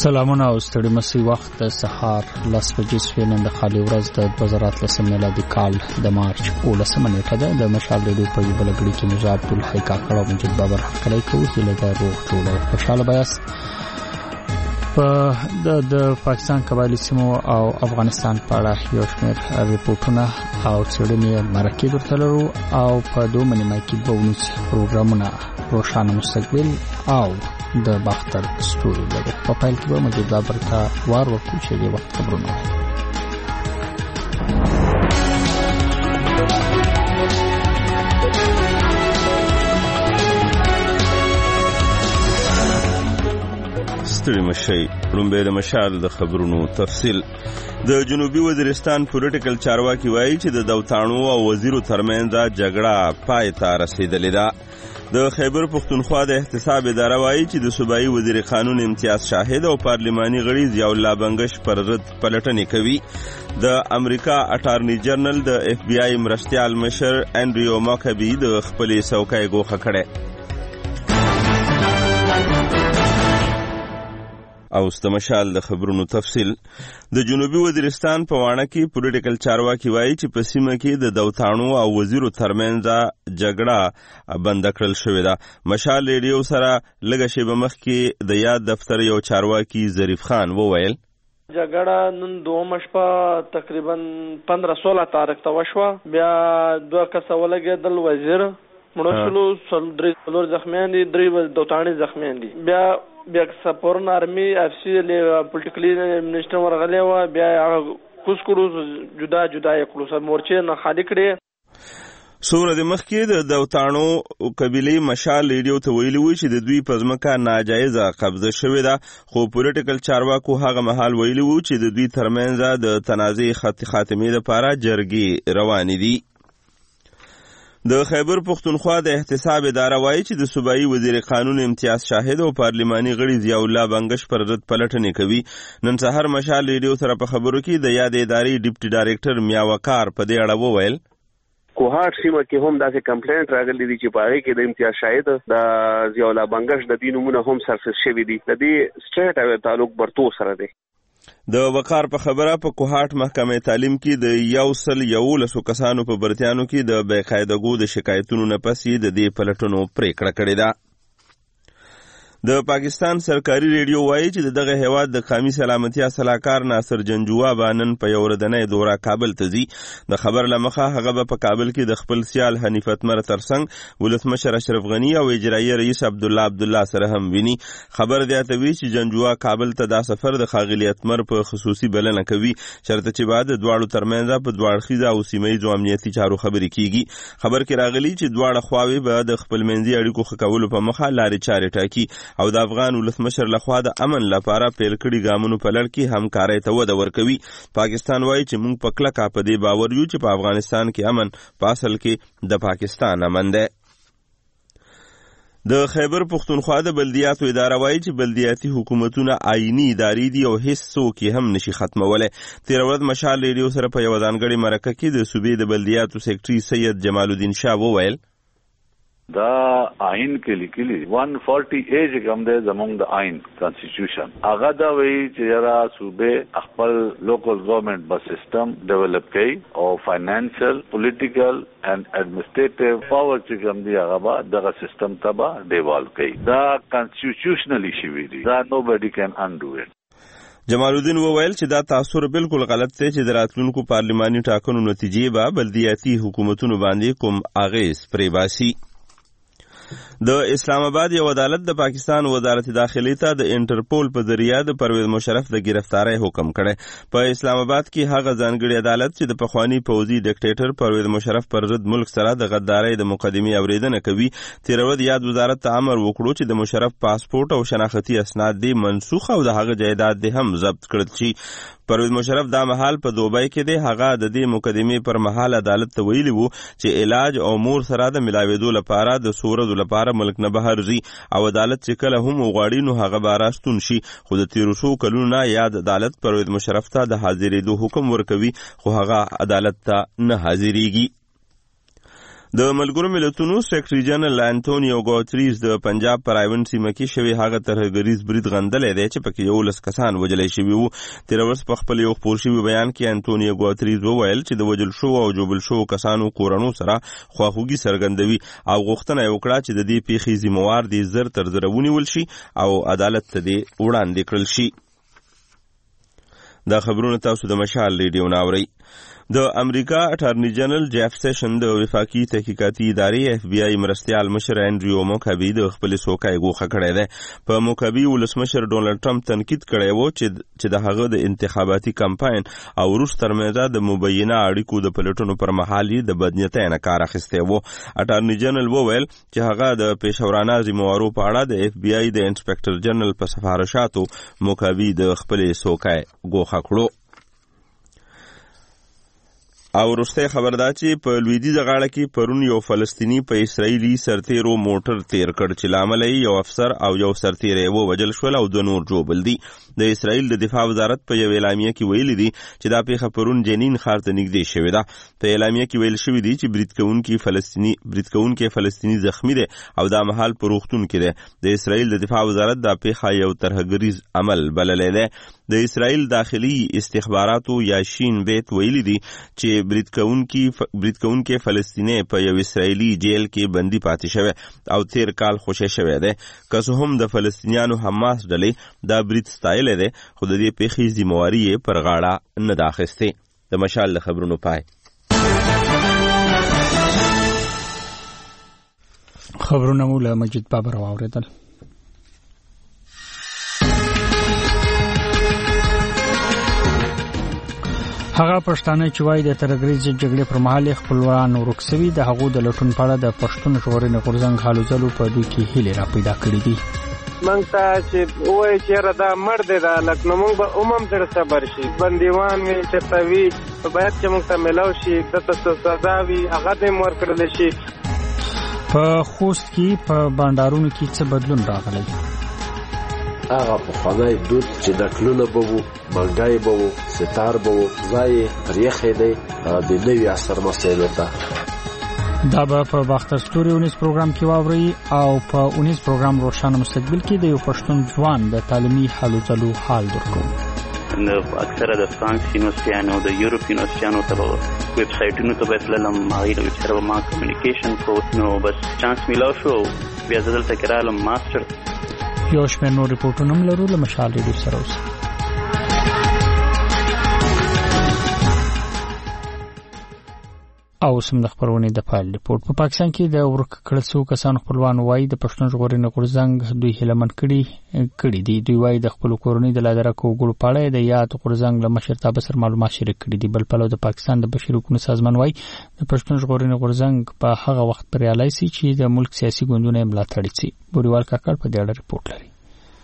سلامونه او ستړي مسي وخت د سهار 10 بجې سوینن د خالي ورځ د 2013 میلادي کال د مارچ 18 نیټه ده. د مشال ریډیو په یو بلګړي کې مزار عبدالحی کاکړ او مجید بابر حقلای کوي چې له روغ جوړ او خوشاله بیاست. په د پاکستان قبایلی سیمو او افغانستان په اړه یو شمېر ریپورتونه او څېړنې مرکې درته لرو او په دوه نیمه کې به ونیسي پروګرامونه روښانه مستقبل او د باختر ستوري لري. په پیل کې به مجید بابر ته وار ورکړو چې د وخت خبرونه ستړي مشي. لومبه د مشال د خبرونو تفصیل. د جنوبي وزیرستان پولیټیکل چارواکي وایي چې د دوتانو او وزیرو ترمنځ جګړه پای ته رسیدلې ده. د خیبر پختونخوا د احتساب اداره وایي چې د صوبایي وزیر قانون امتیاز شاهد او پارلماني غړي ضیاء الله بنگش پر رد پلټنې کوي. د امریکا اټارنی جنرال د اف بی آی مرستیال مشر انډریو ماکبی د خپلې څوکۍ ګوښه کړې. او ستمشال د خبرونو تفصیل. د جنوبي وزیرستان په وانه کې پولیټیکل چارواکي وایي چې په سیمه کې د دوتانو او وزیرو ترمنځ جګړه بند کړل شوې ده. مشال ریډیو سره لږه شیبه مخکې د یاد دفتر یو چارواکي ظریف خان وویل جګړه نن دومه شپه تقریبا 15-16 تاریخ ته وشوه. بیا دوه کسه ولګېدل، وزیر مړشلو، څلور زخمیان دي، 3 دوتانې زخمیان دي. بیا سپورن آرمی افسی پولیټیکلی منیسټر ورغلی و، بیا کوس کړو جدا یې کړو، سر مورچې نه خالی کړې. سوره د مخکې د دوتانو قبیلې مشال ریډیو ته ویلي و چې د دوی په ځمکه ناجایزه قبضه شوې ده، خو پولیټیکل چارواکو هغه مهال ویلي و چې د دوی ترمنځ د تنازع خاتمې لپاره جرګې روانې دي. د خیبر پختونخوا د احتساب اداره وایي چې د صوبایي وزیر قانون امتیاز شاهد او پارلماني غړي ضیاء الله بنگش پر رد پلټنې کوي. نن سهار مشال ریډیو سره په خبرو کې د یاد ادارې ډیپټي ډایریکټر میا وقار په دې اړه وویل کوهاټ سیمه کې هم داسې کمپلینټ راغلی دی چې په هغې کې د امتیاز شاهد د ضیاء الله بنگش د دې نومونه هم سرفیس شوي دي. د دې سټریټ تعلق برتو سره دی. د وقار په خبره په کوهاټ محکمه تعلیم کې د 111 کسانو په برتیانو کې د بې قاعدګو د شکایتونو نه پس د دې پلټنو پریکړه کړې ده. د پاکستان سرکاري ریډیو وایي چې دغه هیواد د قومي سلامتیا صلاحکار ناصر جنجوا بانن په یو ورځنۍ دوره کابل ته ځي. د خبر لمخه هغه په کابل کې د خپل سیال حنیف اتمر ترڅنګ ولسمشر اشرف غنی او اجرایي رئیس عبدالله سره هم ویني. خبر دیاتوي چې جنجوا کابل ته دا سفر د ښاغلي اتمر په خصوصي بلنه کوي، شرط چې بعد د دواړو ترمنځ په دواړخیزه او سیمه‌ییزو امنیتي چارو خبرې کیږي. خبر کې راغلی چې دواړه خواوې به د خپلمنځي اړیکو ښه کولو په مخه لارې چارې ټاکي او د افغان ولسمشر لخوا د امن لپاره پیل کړي ګامونو په لړ کې همکارۍ ته وده ورکوي. پاکستان وایي چې موږ په کلکه په دې باور یو چې په افغانستان کې امن په اصل کې د پاکستان امن دی. د خیبر پختونخوا د بلدیاتو اداره وایي چې بلدیاتي حکومتونه آئینی ادارې دي او هیڅ څوک یې هم نشي ختمولی. تېره ورځ مشال ریډیو سره په یوه ځانګړې مرکه کې د صوبې د بلدیاتو سیکرټري سید جمال الدین شاه وویل دا آئین کې لیکلي 140A چې کوم دی زموږ د آئین کانسټیټیوشن هغه دا وایي چې یاره صوبې خپل لوکل ګورنمنټ بس سیستم ډیولپ کوي او فاینانشل پولیټیکل اینڈ ایڈمنسټریټیو پاور چې کوم دی هغه به دغه سیستم ته به ډیوالو کوي. دا کانسټیټیوشنلی شوي دي، دا نوبډي کین انډو اټ. جمال الدین وویل چې دا تاثر بالکل غلط دی چې د راتلونکو پارلماني ټاکنو نتیجې به بلدیاتي حکومتونو باندې کوم اغیز پرې باسي. د اسلام آباد یو عدالت د پاکستان وزارت داخلي ته د انټرپول په ذریعہ د پرویز مشرف د گرفتاری حکم کړی. په اسلام آباد کې هغه ځانګړي عدالت چې د پخوانی پوځي ډیکټیټر پرویز مشرف پر ضد ملک سره د غدارۍ د مقدمې اوریدنه کوي. تېره ورځ یاد وزارت ته امر وکړو چې د مشرف پاسپورت او شناختي اسناد دې منسوخ او د هغه جایداد دې هم ضبط کړل شي. پرویز مشرف دا مهال په دوبۍ کې دی. هغه د دې مقدمې پر مهال عدالت ته ویلي وو چې علاج او مور سره د ملاوېدو لپاره د څو ورځو لپاره ملک نه بهر ځي او عدالت چې کله هم وغواړي نو هغه به راستون شي. خو د تېرو څو کلونو نه یاد عدالت پرویز مشرف ته د حاضرېدو حکم ورکوي خو هغه عدالت ته نه حاضرېږي. د ملګرو ملتونو سیکریټري جنرال انټونیو ګوتریز د پنجاب پر ایوان سیمه کې شوی هغه ترهګریز برید غندلې دی چې پکې 11 کسان وژل شوي وو. تیر ورځ په خپل یو خپور شوی بیان کې انټونیو ګوتریز وویل چې د وژل شو او جوبل شو کسانو کورونو سره خواخوږي څرګندوي او غوښتنه یې وکړه چې د دې پیښې ذمہوار دي زر تر زر ونیول شي او عدالت ته دې وړاندې کړل شي. دا خبرونه تاسو د مشال ریډیو ناوري. د امریکا اټارنی جنرال جیف سیشن د وفاقي تحقیقاتي ادارې اف بی آی مرستیال مشر انډریو موکابي د خپل سوکای غوښه کړې ده. په موکابي ولسمشر ډونالد ټرمپ تنقید کړی و چې د هغه د انتخاباتي کمپاین او روس ترمنځ د مبینه اړیکو د پلټونو پر مهال د بدنیتۍ نه کار اخیستی و. اټارنی جنرال وویل چې هغه د پیښورانه ذمہوارو په اړه د اف بی آی د انسپکټر جنرال په سفارشاتو موکابي د خپل سوکای غوښه کړو. او وروستی خبر دا چې په لویدیځه غاړه کې پرون یو فلسطینی په اسرائیلي سرتیرو موټر تیر کړ چې لامل یې یو افسر او یو سرتیری ووژل شول او 2 نور ژوبل دي. د اسرائیل د دفاع وزارت په یو اعلامیه کې ویلي دي چې دا پیښه پرون جنین ښار ته نږدې شوې ده. په اعلامیه کې ویل شوي دي چې برید کوونکی فلسطینی زخمی دی او دا مهال په روغتون کې دی. د اسرائیل د دفاع وزارت دا پیښه یو ترهګریز عمل بللی دی. د اسرائیل داخلي استخباراتو یا شین بیت ویلي دي چې برید کوونکی فلسطینی په یو اسرائیلي جیل کې بندي پاتې شوی او تیر کال خوشی شوی دی. که څه هم د فلسطینیانو حماس ډلې دا برید ستایلی دی خو د دې پیښې ذمہواري یې پر غاړه نه ده اخیستې. د مشال د خبرونو پای. خبرونه مو له مجید بابر واوریدل. هغه پښتانه چې وایي د ترهګریز جګړې پر مهال خپلوان ورک شوي د هغو د لټون په اړه د پښتون ژغورنې غورځنګ هلو ځلو په دوی کې هیلې را پیدا کړې دي. موږ ته چې وایي چې دا مړ دی دا هلک نو موږ به هم سره صبر شي. بندیوان وي چېرته وي باید چې موږ ته میلاو شي دته څه سزا وي هغه ته یې ورکړلی شي. په خوست کې په بانډارونو کې څه بدلون راغلی؟ هغه پخوانی دود چې د کلونه به وو منګی به وو ستار به وو ځای پرېښی دی د نوي عصر مسایلو ته. دا به په باختر ستوري اونیز پروګرام کې واورئ او په اونیز پروګرام روښانه مستقبل کې د یو پښتون ځوان د تعلیمي هلو ځلو حال درکوو. اکثره د فرانس یونیورسټیانو د یورپ یونیورسټیانو ته ویب سایټونو ته به تللم هغوی له سره به ما کمیونیکیشن کوو نو بس چانس میلاو شو بیا زه دلته کې رالم ماسټر. یو شمېر نور ریپورټونه هم لرو له مشال ریډیو سره اوسئ. او سم د خبرونې د پایل ریپورت. په پاکستان کې د ورک کړل شوو کسانو خپلوان وایي د پښتون ژغورنې غورځنګ دوی هیلمن کړي دي. دوی وایي د خپل کورنۍ د لادرکو وګړو په اړه د یاد غورځنګ له مشرتابه سره معلومات شریک کړي دي. بل پلو د پاکستان د بشري حقوقو سازمان وایي د پښتون ژغورنې غورځنګ په هغه وخت بریالی سي چې د ملک سیاسي ګوندونه یې ملاتړ سي. بوریوال کاکړ په دې اړه ریپورت لري.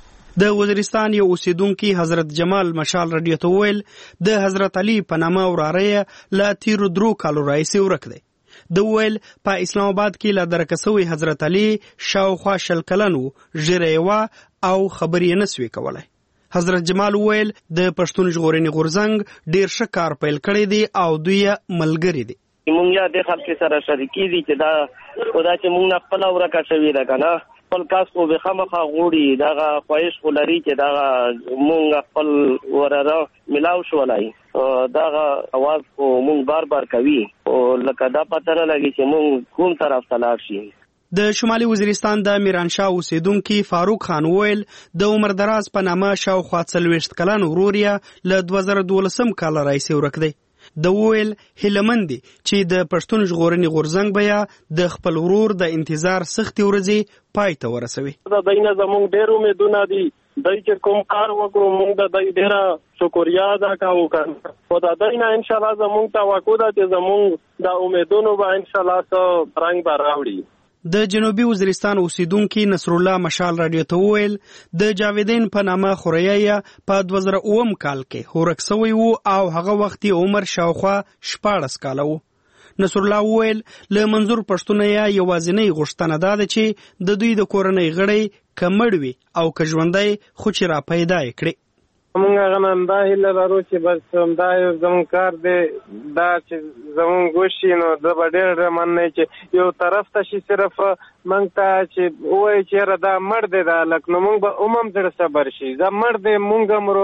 د وزیرستان یو اوسیدونکي حضرت جمال مشال رادیو ته ویل د حضرت علي په نامه وراره له تیرو 3 کالو راهیسې ورک دی. د ویل په اسلام آباد کې لا درکه شوی حضرت علي شاوخوا 20 کلن و ژیره یې او خبرې نه سوی کولای. حضرت جمال ویل د پښتون ژغورنې غورځنګ ډیر ښه کار پیل کړی دی او دوی ملګری دي. مونږ یا د خلک سره شریکي دي چې دا خدا چې مونږ خپل ورکه شوی ده کنه خپل کاس کو به خامخا غوړي دا خواهش ولري چې دا مونږ خپل وراره ملاو شولای دا आवाज کو مونږ بار کوي او لکه دا پته نه لګي چې مونږ کوم طرف ته لاړ شي. د شمالي وزیرستان د میرانشاه اوسیدونکي فاروق خان ویل د عمر دراز په نامه شاوخوا 40 کلن ورور یې له 2012 کال راهیسې ورک دی. د ویل هیلمندي چې د پښتون ژغورنې غورځنګ بیا د خپل ورور د انتظار سختي ورځې پای ته ورسوي. دا دینه زموږ ډېر امیدونه دي دای چې کوم کار وکړو موږ د دای ډېر شکریا ادا کوو کنه او دا دینه ان شاء الله زموږ توقع ده چې زموږ د امیدونو به ان شاء الله سره رنگ راوړي. د جنوبي وزیرستان اوسیدونکي نصر الله مشال رادیو ته ویل د جاویدین په نامه خوریا په 2009 کال کې هورک سوی وو او هغه وخت عمر شاوخوا 14 کال وو. نصر الله ویل له منظور پښتون یوازینی غوښتنه ده چې د دوی د کورنۍ غړي کمړوي او که ژوندۍ خو چې را پیدا کړي. موږ غنن دا هیله لرو چې بس دا یو زموږ کار دی دا چې زموږ وشي نو دا به ډېر مننه چې یو طرف ته شي صرف موږ ته چې وایي چې دا مړ دی دا هلک نو موږ به هم زړه صبر شي دا مړ دی موږ مرو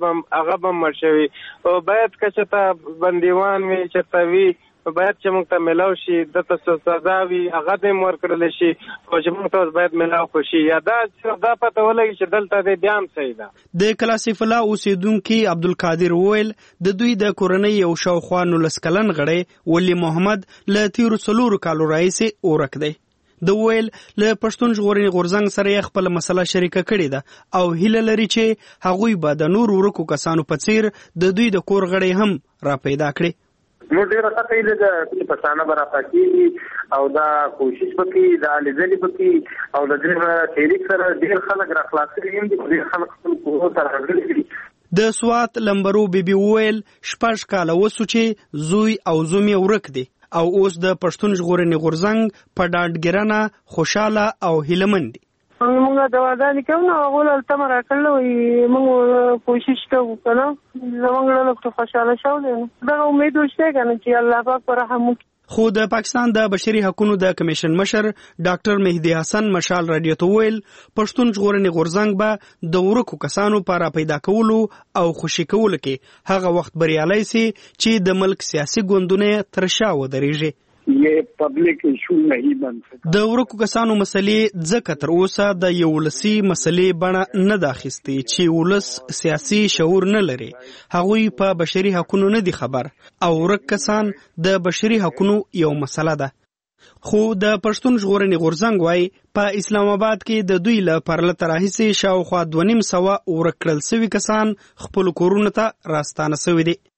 هغه به مړ شوي او باید که چېرته بندیوان وي چېرته وي باید چې موږ ته ملاو شي دته سزا وي هغه ته هم ورکړلی شي او چې موږ ته اوس باید ملاو کړو شي یا دا پته ولګي چې دلته دی بیا هم صحیح ده د کلاسیف الله اوسیدونکي عبدالقادر وویل د دوی د کورنۍ یو شاوخوا 19 کلن غړی ولی محمد له تیرو 4 کالو راهیسې ورک دی د ویل له پښتون ژغورنې غورځنګ سره یې خپله مسله شریکه کړې ده او هیله لري چې هغوی به د نور ورکو کسانو په څیر د دوی د کور غړی هم راپیدا کړي نو ډیره ښه کوي د پښتانه به راپاکېږي او دا کوشش وکړي دا لیدلې وکړي او د دې تحریک سره ډېر خلک راخلاص کړي دي ډېر خلک خپل کورو ته راغلي دي د سوات لمبرو بیبي وویل 6 کاله وسو چې زوی او زوم یې ورک دي او اوس د پښتون ژغورنې غورځنګ په ډاډګرانه خوشاله او هیلهمند دي موږ دواګانې کوو نو هغو له تمه راکړله وایي موږ کوشش کوو که نه زموږ ډله پکې خوشحاله شوی دی دغه امید وشته که نه چې الله پاک په رحم وکړي خو د پاکستان د بشري حقوقو د کمیشن مشر ډاکټر مهدي حسن مشال رادیو ته ویل پښتون ژغورنې غورځنګ به د ورکو کسانو په راپیدا کولو او خوشي کولو کې هغه وخت بریالی سي چې د ملک سیاسي ګوندونه تر شا ودرېږي یہ پبلک ایشو نہیں بن سکتا د ورکو کسانو مسلې ځکه تر اوسه د یو ولسي مسلې بڼه نه ده اخیستې چې ولس سیاسي شعور نه لري هغوی په بشري حقوقو نه دي خبر او ورک کسان د بشري حقوقو یو مسله ده خو د پښتون ژغورنې غورځنګ وایي په اسلام آباد کې د دوی له پرلته راهیسې شاوخوا 2.5 ورک کړل سوي کسان خپل کورونو ته راستانه سوي دي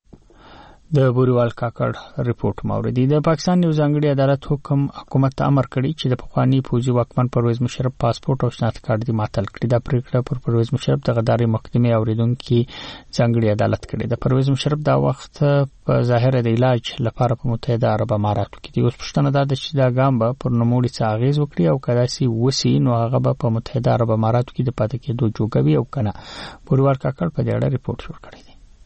د بوریوال کاکړ ریپورت موردی د پاکستان یو ځانګړي عدالت حکومت ته امر کړی چې د پخوانی فوجي واکمن پرویز مشرف پاسپورت او شناخت کارت دی معطل کړي د پریکړه پر پرویز مشرف د غداري مقدمه اوریدونکو ځانګړي عدالت کړي د پرویز مشرف دا وخت په ظاهر د علاج لپاره په متحده عرب اماراتو کې دی اوس پښتنه دا چې دا ګام به پر نوموړي څه اغیز وکړي او کداسي وسی نو هغه به په متحده عرب اماراتو کې د پاتې کېدو جوګوي او کنه بوریوال کاکړ په دې اړه ریپورت جوړ کړی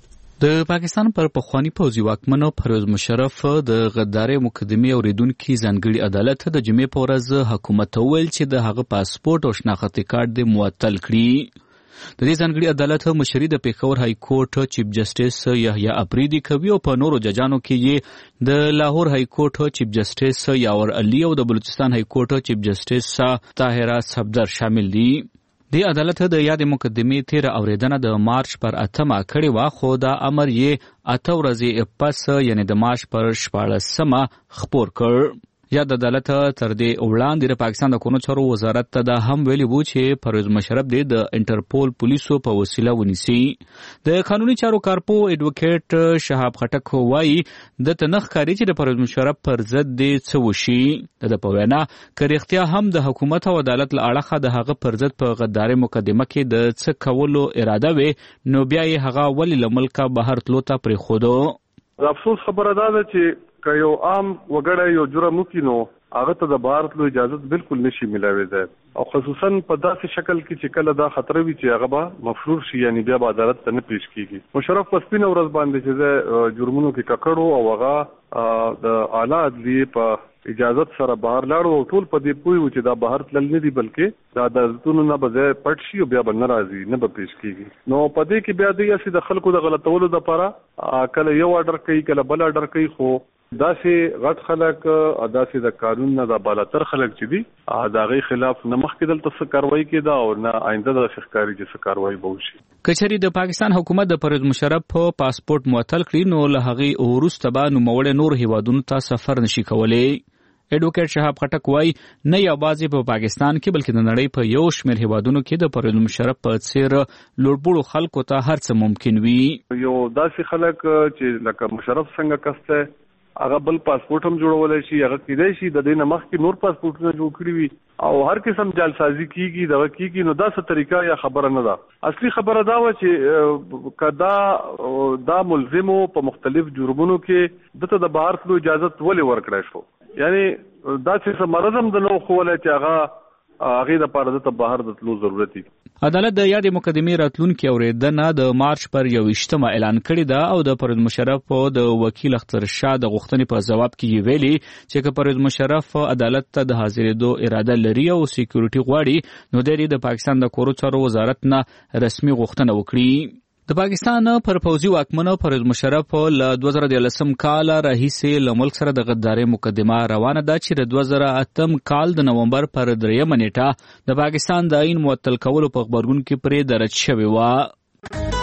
د پاکستان پر پخوانی پوځي واکمن پرویز مشرف د غداري مقدمه اوریدونکو ځانګړي عدالت د جمعې په ورځ حکومت ویل چې د هغه پاسپورت او شناخت کارت د معطل کړي د دې ځانګړي عدالت مشري د پیښور های کورټ چیف جسټیس یحیی افریدي کوي او په نورو ججانو کې د لاهور های کورټ چیف جسټیس یاور علي او د بلوچستان های کورټ چیف جسټیس طاهره صفدر شامل دي دی عدالت د یاد مقدمې 13 اوریدنه د مارچ پر 8 کړي وا خو دا امر یې 8 ورځې پس یعنی د مارچ پر 14 خبر کړ یاد عدالت تر دې وړاندې د پاکستان د قانوني چارو وزارت ته دا هم ویلي وو چې پرویز مشرف د انټرپول پولیسو په وسیله ونیسي د قانوني چارو کارپو ایڈوکیټ شهاب خټک وایي د تنخ کاری چې د پرویز مشرف پر ضد د څه وشي د پوینا کریختیا هم د حکومت او عدالت لاړه د هغه پر ضد په غداري مقدمه کې د څه کولو اراده وي نو بیا یې هغه ولی لملکه بهر تلو ته پرې خودو افسوس خبره ده چې که یو عام وګړی یو جرم وکړي نو هغه ته د بهر تلو اجازه بالکل نشي ملاوي او خصوصا په داسې شکل کې چې کله دا خطر وي چې هغه به مفرور شي یعنی بیا به عدالت ته نه پیش کیږي مشرف په سپینه ورځ باندې چې جرمونو کې ککړو او هغه د اعلی عدلیې په اجازت سره بهر لاړو او ټول په دې پوي و چې دا بهر تلل نه دي بلکې دا د عدالتونو نه به پټ شي او بیا به نه راځي نه به پیش کیږي نو په دې کې بیا د د خلکو د غلطولو لپاره کله یو آرډر کوي کله بل آرډر کوي خو داسې غټ خلک داسې د قانون نه د بالاتر خلک چې دي د هغې خلاف نه مخکې دلته څه کاروایي کېده او نه آینده داسې ښکاري چې څه کاروایي به وشي که چېرې د پاکستان حکومت د پرویز مشرف په پاسپورت معطل کړي نو له هغې وروسته به نوموړی نور هیوادونو ته سفر نشي کولی ایڈوکیټ شهاب خټک وایي نه یوازې په پاکستان کې بلکې د نړۍ په یو شمېر هیوادونو کې د پرویز مشرف په څېر لوړپوړو خلکو ته هر څه ممکن وي یو داسې خلک چې لکه مشرف څنګه کس دی هغه بل پاسپورت هم جوړولی شي هغه کېدای شي د دې نه مخکې نور پاسپورټونه جوړ کړي وي او هر قسم جعلسازي کیږي دغه کیږي نو دا څه طریقه یا خبره نه ده اصلي خبره دا و چې کدا دا ملزمو په مختلف جرمونو کې دته د بهر تلو اجازه ولې ورکړای شو یعنی دا چې مرزم د نو خوله چې هغه هغه د پاره د بهر د تلو ضرورت دی. عدالت د یادې مقدمې راتلونکي اوریدنه د مارچ پر 21 اعلان کړی دا او د پرویز مشرف د وکیل اختر شاه د غوښتنې په جواب کې ویلي چې که پرویز مشرف عدالت ته د حاضرېدو اراده لري او سکیورټي غواړي نو د پاکستان د کورو چارو وزارت نه رسمي غوښتنه وکړي. د پاکستان پر پوځي واکمنو پرویز مشرف له 2013 کال راهیسې له ملک سره د غدارۍ مقدمه روانه ده چې د 2008 کال د نومبر پر 3 نیټه د پاکستان د آئین معطل کولو په خبرګون کې پرې درج شوی و.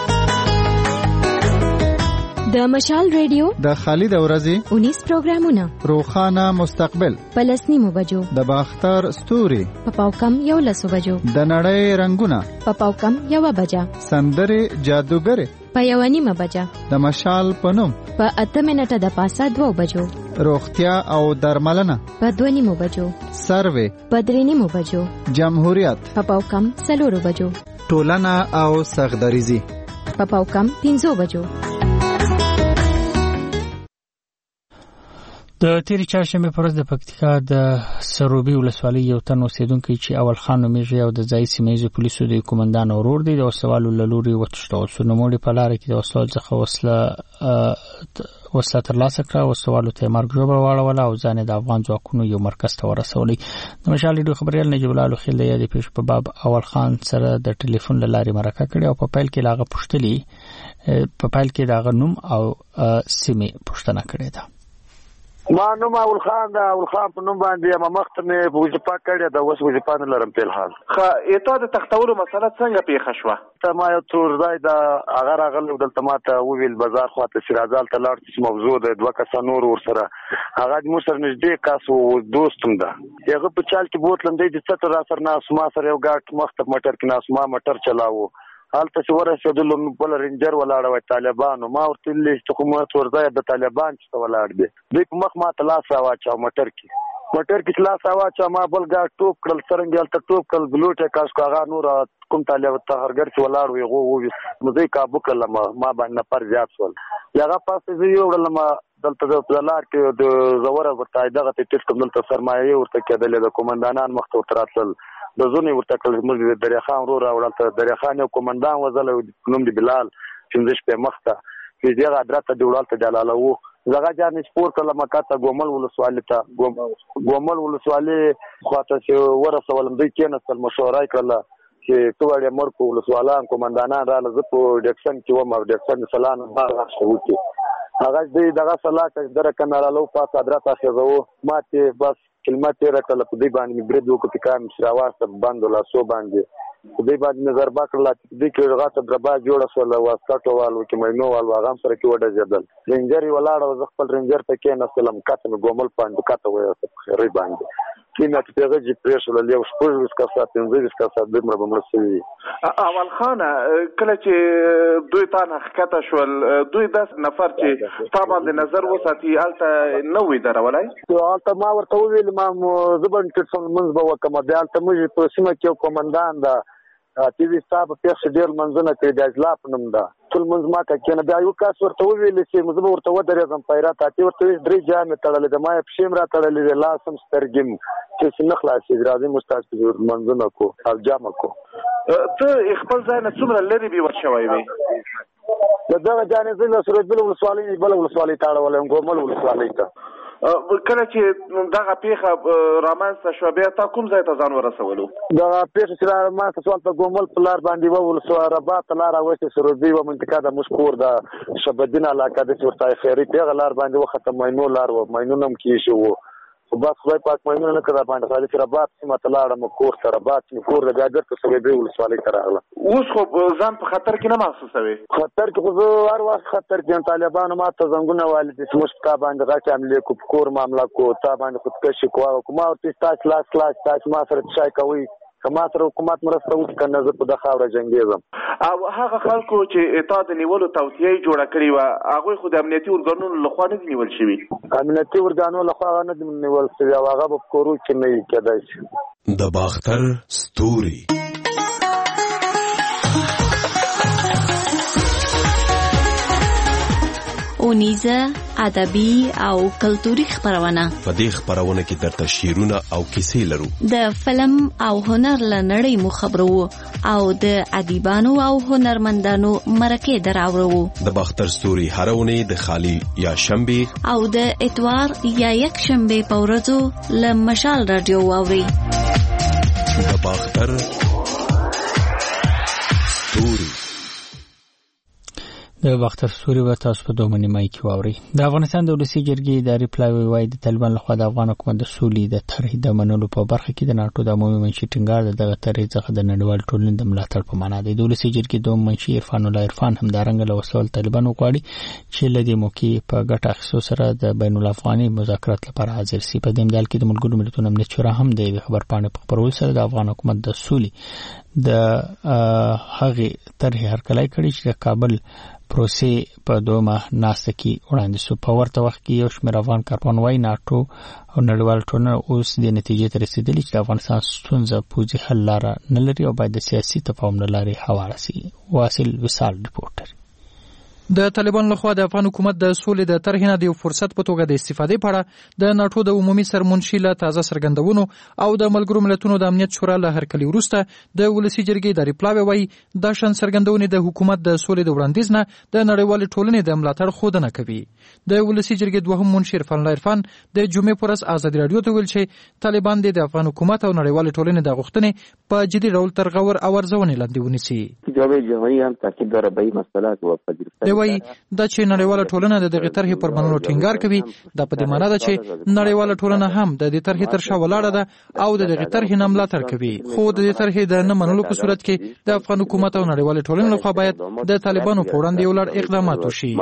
د مشال ریډیو د خالد ورځې 19 پروګرامونه روخانه مستقبل پلسنی مبجو د باختر ستوري په پاوکم 11 بجو د نړۍ رنگونه په پاوکم 1 بجه سندره جادوګر په 1 بجه د مشال پنوم په 8 منټه د پاسه 2 بجو روغتیا او درملنه په 2 بجو سروې په 3 بجو جمهوریت په پاوکم 4 بجو ټولنه او سغدریزي په پاوکم 5 بجو. د تیری چهارشنبه پر ورځ د پکتیکا د سروبي ولسوالۍ یو تن اوسیدونکی چې اول خان نومیږي او د ځای سیمه پولیسو د کمانډان اورور دی د وسوالو لوري وتښتول شو. نو موږ په لار کې د وسوال څخه وسله ترلاسه کړه، وسوالو ته مرګ جوړ واړول او ځان د افغان ځواکونو یو مرکز ته ورسولي. د مشال ریډیو خبريال نجیب الله لوخیل د یادې پیښ په باب اول خان سره د ټلیفون لارې مرکه کړې او په پیل کې لاغه پښتلي په پیل کې داغه نوم او سیمه پښتنه کړې ده. ما نوم اول خان دا اول خان په نوم باندې ما مخته مې وظیفه کړې دا اوس وظیفه نه لرم په حال. خا اته د تختولو مسله څنګه پیښه شوه؟ ته ما یو تور ځای دا هغه راغلی دلته ماته وویل بازار خواته سراجال ته لاړ چې موضوع د دوه کسان نور ورسره هغه مو سره نږدې کاسو دوستم ده. هغه په چال کې بوتلم دی چې څه را سره ناس ما سره یو ګاټ مخته موټر کې ناس ما موټر چلاوو. حالت چې ورسېدل نو بل رینجر ولاړ و طالبانو ما ورته لیست حکومت ورځي د طالبان چې ولاړ دي دوی په مخ ما تلاس واچا موټر کې تلاس واچا ما بل ګا ټوپ کړل څنګه ته ټوپ کړل بلوټه کاش کو هغه نور کوم طالب ته هرګر چې ولاړ وي غو مزه کابو کړل ما باندې پر زیات سول یغه پاسه زه یو ډول ما دلته د لار کې د زوره ورته دغه ټیټ کوم دلته سرمایه ورته کېدل د کومندانان مخ ته تراتل د زونې ورته کړل موږ د درخان رو راوړل ته درخان یو کومندان وزل نوم دی بلال چې په مخته چې دغه حضرت دی ورته جلاله وو زغه جان سپور کله مکاته ګومل ولسوالي خاطر چې ورسولم دوی کې نسل مشوره کړل چې توړې مرکو ولسوالان کومندانان را لزه په ډیکسن کې و ما ډیکسن سلام بار شوتي هغه دې دغه صلاح در کنارالو پاس حضرت اخیزو ماته بس کلمات تیر کله په دې باندې برید وکړ کام شراواسته باندې لا سو باندې په دې باندې نظر باکړل چې دې کې غاټه دربا جوړه سول واسطو والو کې مینو والو هغه سره کې وډه زدل رینجر ولاړ او خپل رینجر ته کې نسلم کاته ګومل باندې کاته وې خیري باندې کینه ته چې پرېښول له یو شپږ وسکاسه پنځه وسکاسه د مر بمرسي اول خان کله چې دوی تا نه حقیقت شول دوی داس نفر چې طبعا د نظر وساتي الته نو وی درولای الته ما ورته ویل ما زبن کې منځ به وکم د الته موږ په سیمه کې کومندان دا ټي وي صاحب په څه ډیر منځنه کې د اجلاف نوم دا ټول منځ ما کې نه دا یو کاس ورته ویل چې موږ ورته ودرېږم پیرات اتی ورته درې جام تړلې د ما په شیم را تړلې لاسم سترګم چې نخلاصي راځي مستاج په منځنه کو او جام کو ته خپل ځای نه څومره لري به ورشوي وي دغه جانې زله سره بل ولسوالۍ تاړولم ګومل ولسوالۍ ته کله چې دغه پیښه رامنځته شوه بیا تا کوم ځای ته ځان ورسولو دغه پیښه چې رامنځته شوه په ګومل په لار باندې وولسو رباط لار اوسه سروبي و منطقه د مشکور د شبدین علاقه د ورته خیري پیغه لار باندې وخت مینو لار و مینو نم کې شو بس خدای پاک مینو نه کړه باندې خالص رباط سیمه تلاړه مکور سره رباط مکور د ګاډر ته سروبي ولسوالۍ ته راغله اوس خو ځان په خطر کې نه محسوسوي خطر کې خو هر وخت خطر کې طالبانو ما ته زنګونه والي چې مشکا باندې راځي عملي کو کور معاملہ کو تا باندې خودکشي کو او ما ورته تاسو ما سره شای کوي کما سره حکومت مرسته وکړه زه په دغه خاور جنگیزم او هغه خلکو چې اطاعت نیولو توصیه جوړه کړې و هغه خو د امنیتي ورګانونو لخوا نه نیول شوی امنیتي ورګانونو لخوا نه نیول شوی او هغه په کورو کې نه کېدای د باختر ستوري ښوونیزه، ادبي او کلتوري خپرونه. په دې خپرونه کې درته شعرونه او کیسې لرو. د فلم او هنر له نړۍ مو خبرو او د ادیبانو او هنرمندانو مرکې دراوړو. د باختر ستوري هره اونۍ د خالی یا شنبه او د اتوار یا یک شنبه په ورځو له مشال رادیو واوري. د باختر ستوري د باختر ستوري به تاسو په 2 مای کې واوري. د افغانستان د ولسي جرګې اداري پلاوی وايي د طالبان لخوا د افغان حکومت د سولې د طرحې د منلو په برخه کې د ناټو د عمومي منشي ټینګار دغه طرحې څخه د نړیوال ټولنې د ملاتړ په معنا دی. د ولسي جرګې دوم منشي عرفان الله عرفان همدارنګه له وسول طالبان وغواړي چې له دې موقع په ګټه اخیستو سره د بین الافغاني مذاکرات لپاره حاضر شي. په دې مدال کې د ملګرو ملتونو امنیت شورا هم د خبر پاڼې په خبرولو سره د افغان حکومت د سولې د هغه طرحې هرکلی کړی چې د کابل پروسې په 2 ماه ناسته کې وړاندې شو. په ورته وخت کې یو شمېر افغان کارپوهان وايي ناټو او نړیوال ټولنه اوس د نتیجې ته رسیدلي چې د افغانستان ستونزه پوځي حل لاره نه لري او باید د سیاسي تفاهم له لارې هواره شي. واصل وصال ریپورټر. د طالبان لخوا د افغان حکومت د سولې د طرحې نه د یو فرصت په توګه د استفادې په اړه د ناټو د عمومي سرمنشي له تازه څرګندونو او د ملګرو ملتونو د امنیت شورا له هرکلي وروسته د ولسي جرګې اداري پلاوی وايي دا شان څرګندونې د حکومت د سولې د وړاندیز نه د نړیوالې ټولنې د ملاتړ ښودنه کوي. د ولسي جرګې دوهم منشي عرفان الله عرفان د جمعې پر ورځ ازادي راډیو ته ویل چې طالبان د افغان حکومت او نړیوالې ټولنې د غوښتنې په جدي ډول تر غور او ارزونې لاندې ونیسي. جواب جهانی هم تاکید داره به این مسئله و پذیرفتن دی دا چې نړیواله ټولنه د دغه طرحې پر منلو ټینګار کوي. دا په دې معنی ده چې نړیواله ټولنه هم د دې طرحې تر شا ولاړه ده او د دغه طرحې نه ملاتړ کوي. خو د دې طرحې د نه منلو په صورت کې د افغان حکومت او نړیوالې ټولنې لخوا باید د طالبانو په وړاندې یو لړ اقدامات وشي.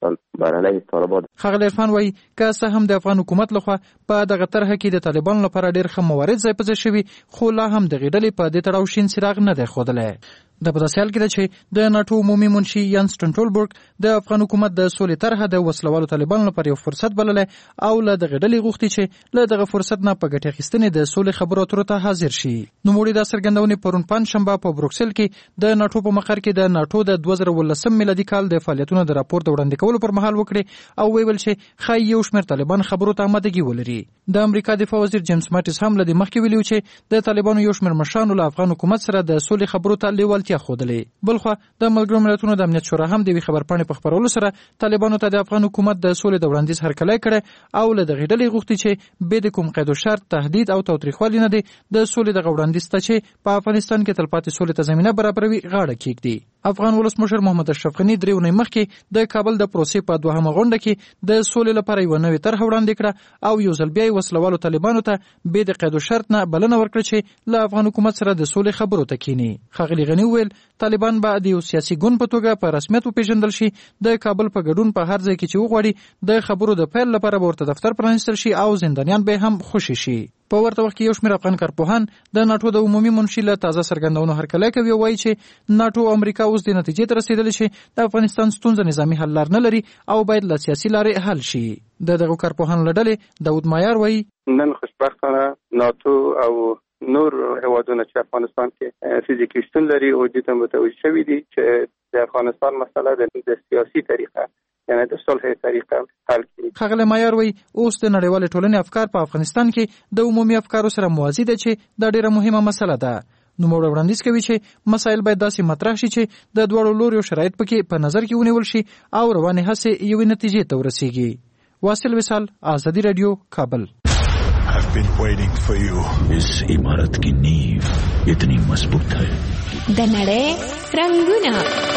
ښاغلی عرفان وايي که څه هم د افغان حکومت لخوا په دغه طرحه کې د طالبانو لپاره ډېر ښه موارد ځای په ځای شوي خو لا هم دغې ډلې په دې تړاو شین څراغ نه دی ښودلی. د په داسې حال کې ده چې د ناټو عمومي منشي یانس سټولټنبرګ د افغان حکومت د سولې طرحه د وسلوالو طالبانو لپاره یو فرصت بللی او له دغې ډلې غوښتي چې له دغه فرصت نه په ګټې اخیستنې د سولې خبرو اترو ته حاضر شي. نوموړي دا څرګندونې پرون پنجشنبه په بروکسل کې د ناټو په مقر کې د ناټو د 2019 میلادي کال د فعالیتونو د راپور د وړاندې کولو پر مهال وکړي او ویل چې ښایي یو شمېر طالبان خبرو ته آمادګي ولري. د امریکا دفاع وزیر جیمز ماټیس هم له دې مخکې ویلي چې د طالبانو یو شمېر مشرانو له افغان حکومت سره د سولې خبرو ته لیوالتیا ښودلې. بلخوا د ملګرو ملتونو د امنیت شورا هم د یوې خبرپاڼې په خپرولو سره طالبانو ته د افغان حکومت د سولې د وړاندیز هرکلی کړی او له دغې ډلې غوښتي چې بې د کوم قید و شرط تهدید او تاوتریخوالي نه دی د سولې دغه وړاندیز ته چې په افغانستان کې تلپاتې سولې ته زمینه برابروي غاړه کېږدي. افغان ولسمشر محمد اشرف غني 3 اونۍ مخکې د کابل د پروسې په 2مه غونډه کې د سولې لپاره یو نوې طرحه وړاندې کړه او یو ځل بیا وسلوالو طالبانو ته بې د قید و شرط نه بلنه ورکړه چې له افغان حکومت سره د سولې خبرو ته کینی. ښاغلي غني وویل طالبان به د یو سیاسي ګوند په توګه په رسمیت وپېژندل شي. د کابل په ګډون په هر ځای کې چې وغواړي د خبرو د پیل لپاره به ورته دفتر پرانیستل شي او زندانیان به هم خوشي شي. په ورته وخت کې یو شمېر افغان کارپوهان د ناټو د عمومي منشي له تازه څرګندونو هرکلی کوي او وایي چې ناټو او امریکا اوس د نتیجې ته رسېدلي چې د افغانستان ستونزه نظامي حل لار نه لري او باید له سیاسي لارې حل شي. د دغو کارپوهانو له ډلې داود مایار وایي نن خوشبختانه ناټو او نور هیوادونه چې افغانستان کې فزیکي شتون لري او دې ته متوجه شوي دي چې د افغانستان مسله د سیاسي طریقه یعنی د صلح طریقه حل کړي. ښاغلی مایار وایي اوس د نړیوالې ټولنې افکار په افغانستان کې د عمومي افکارو سره موازي ده چې دا ډېره مهمه مسله ده. نوموړی وړاندیز کوي چې مسایل باید داسې مطرح شي چې د دواړو لوریو شرایط پکې په نظر کې ونیول شي او روانې هڅې یوې نتیجې ته ورسیږي. واصل وصال، آزادی رادیو، کابل. I've been waiting for you. इस इमारत की नींव इतनी मजबूत है. د نړۍ رنگونه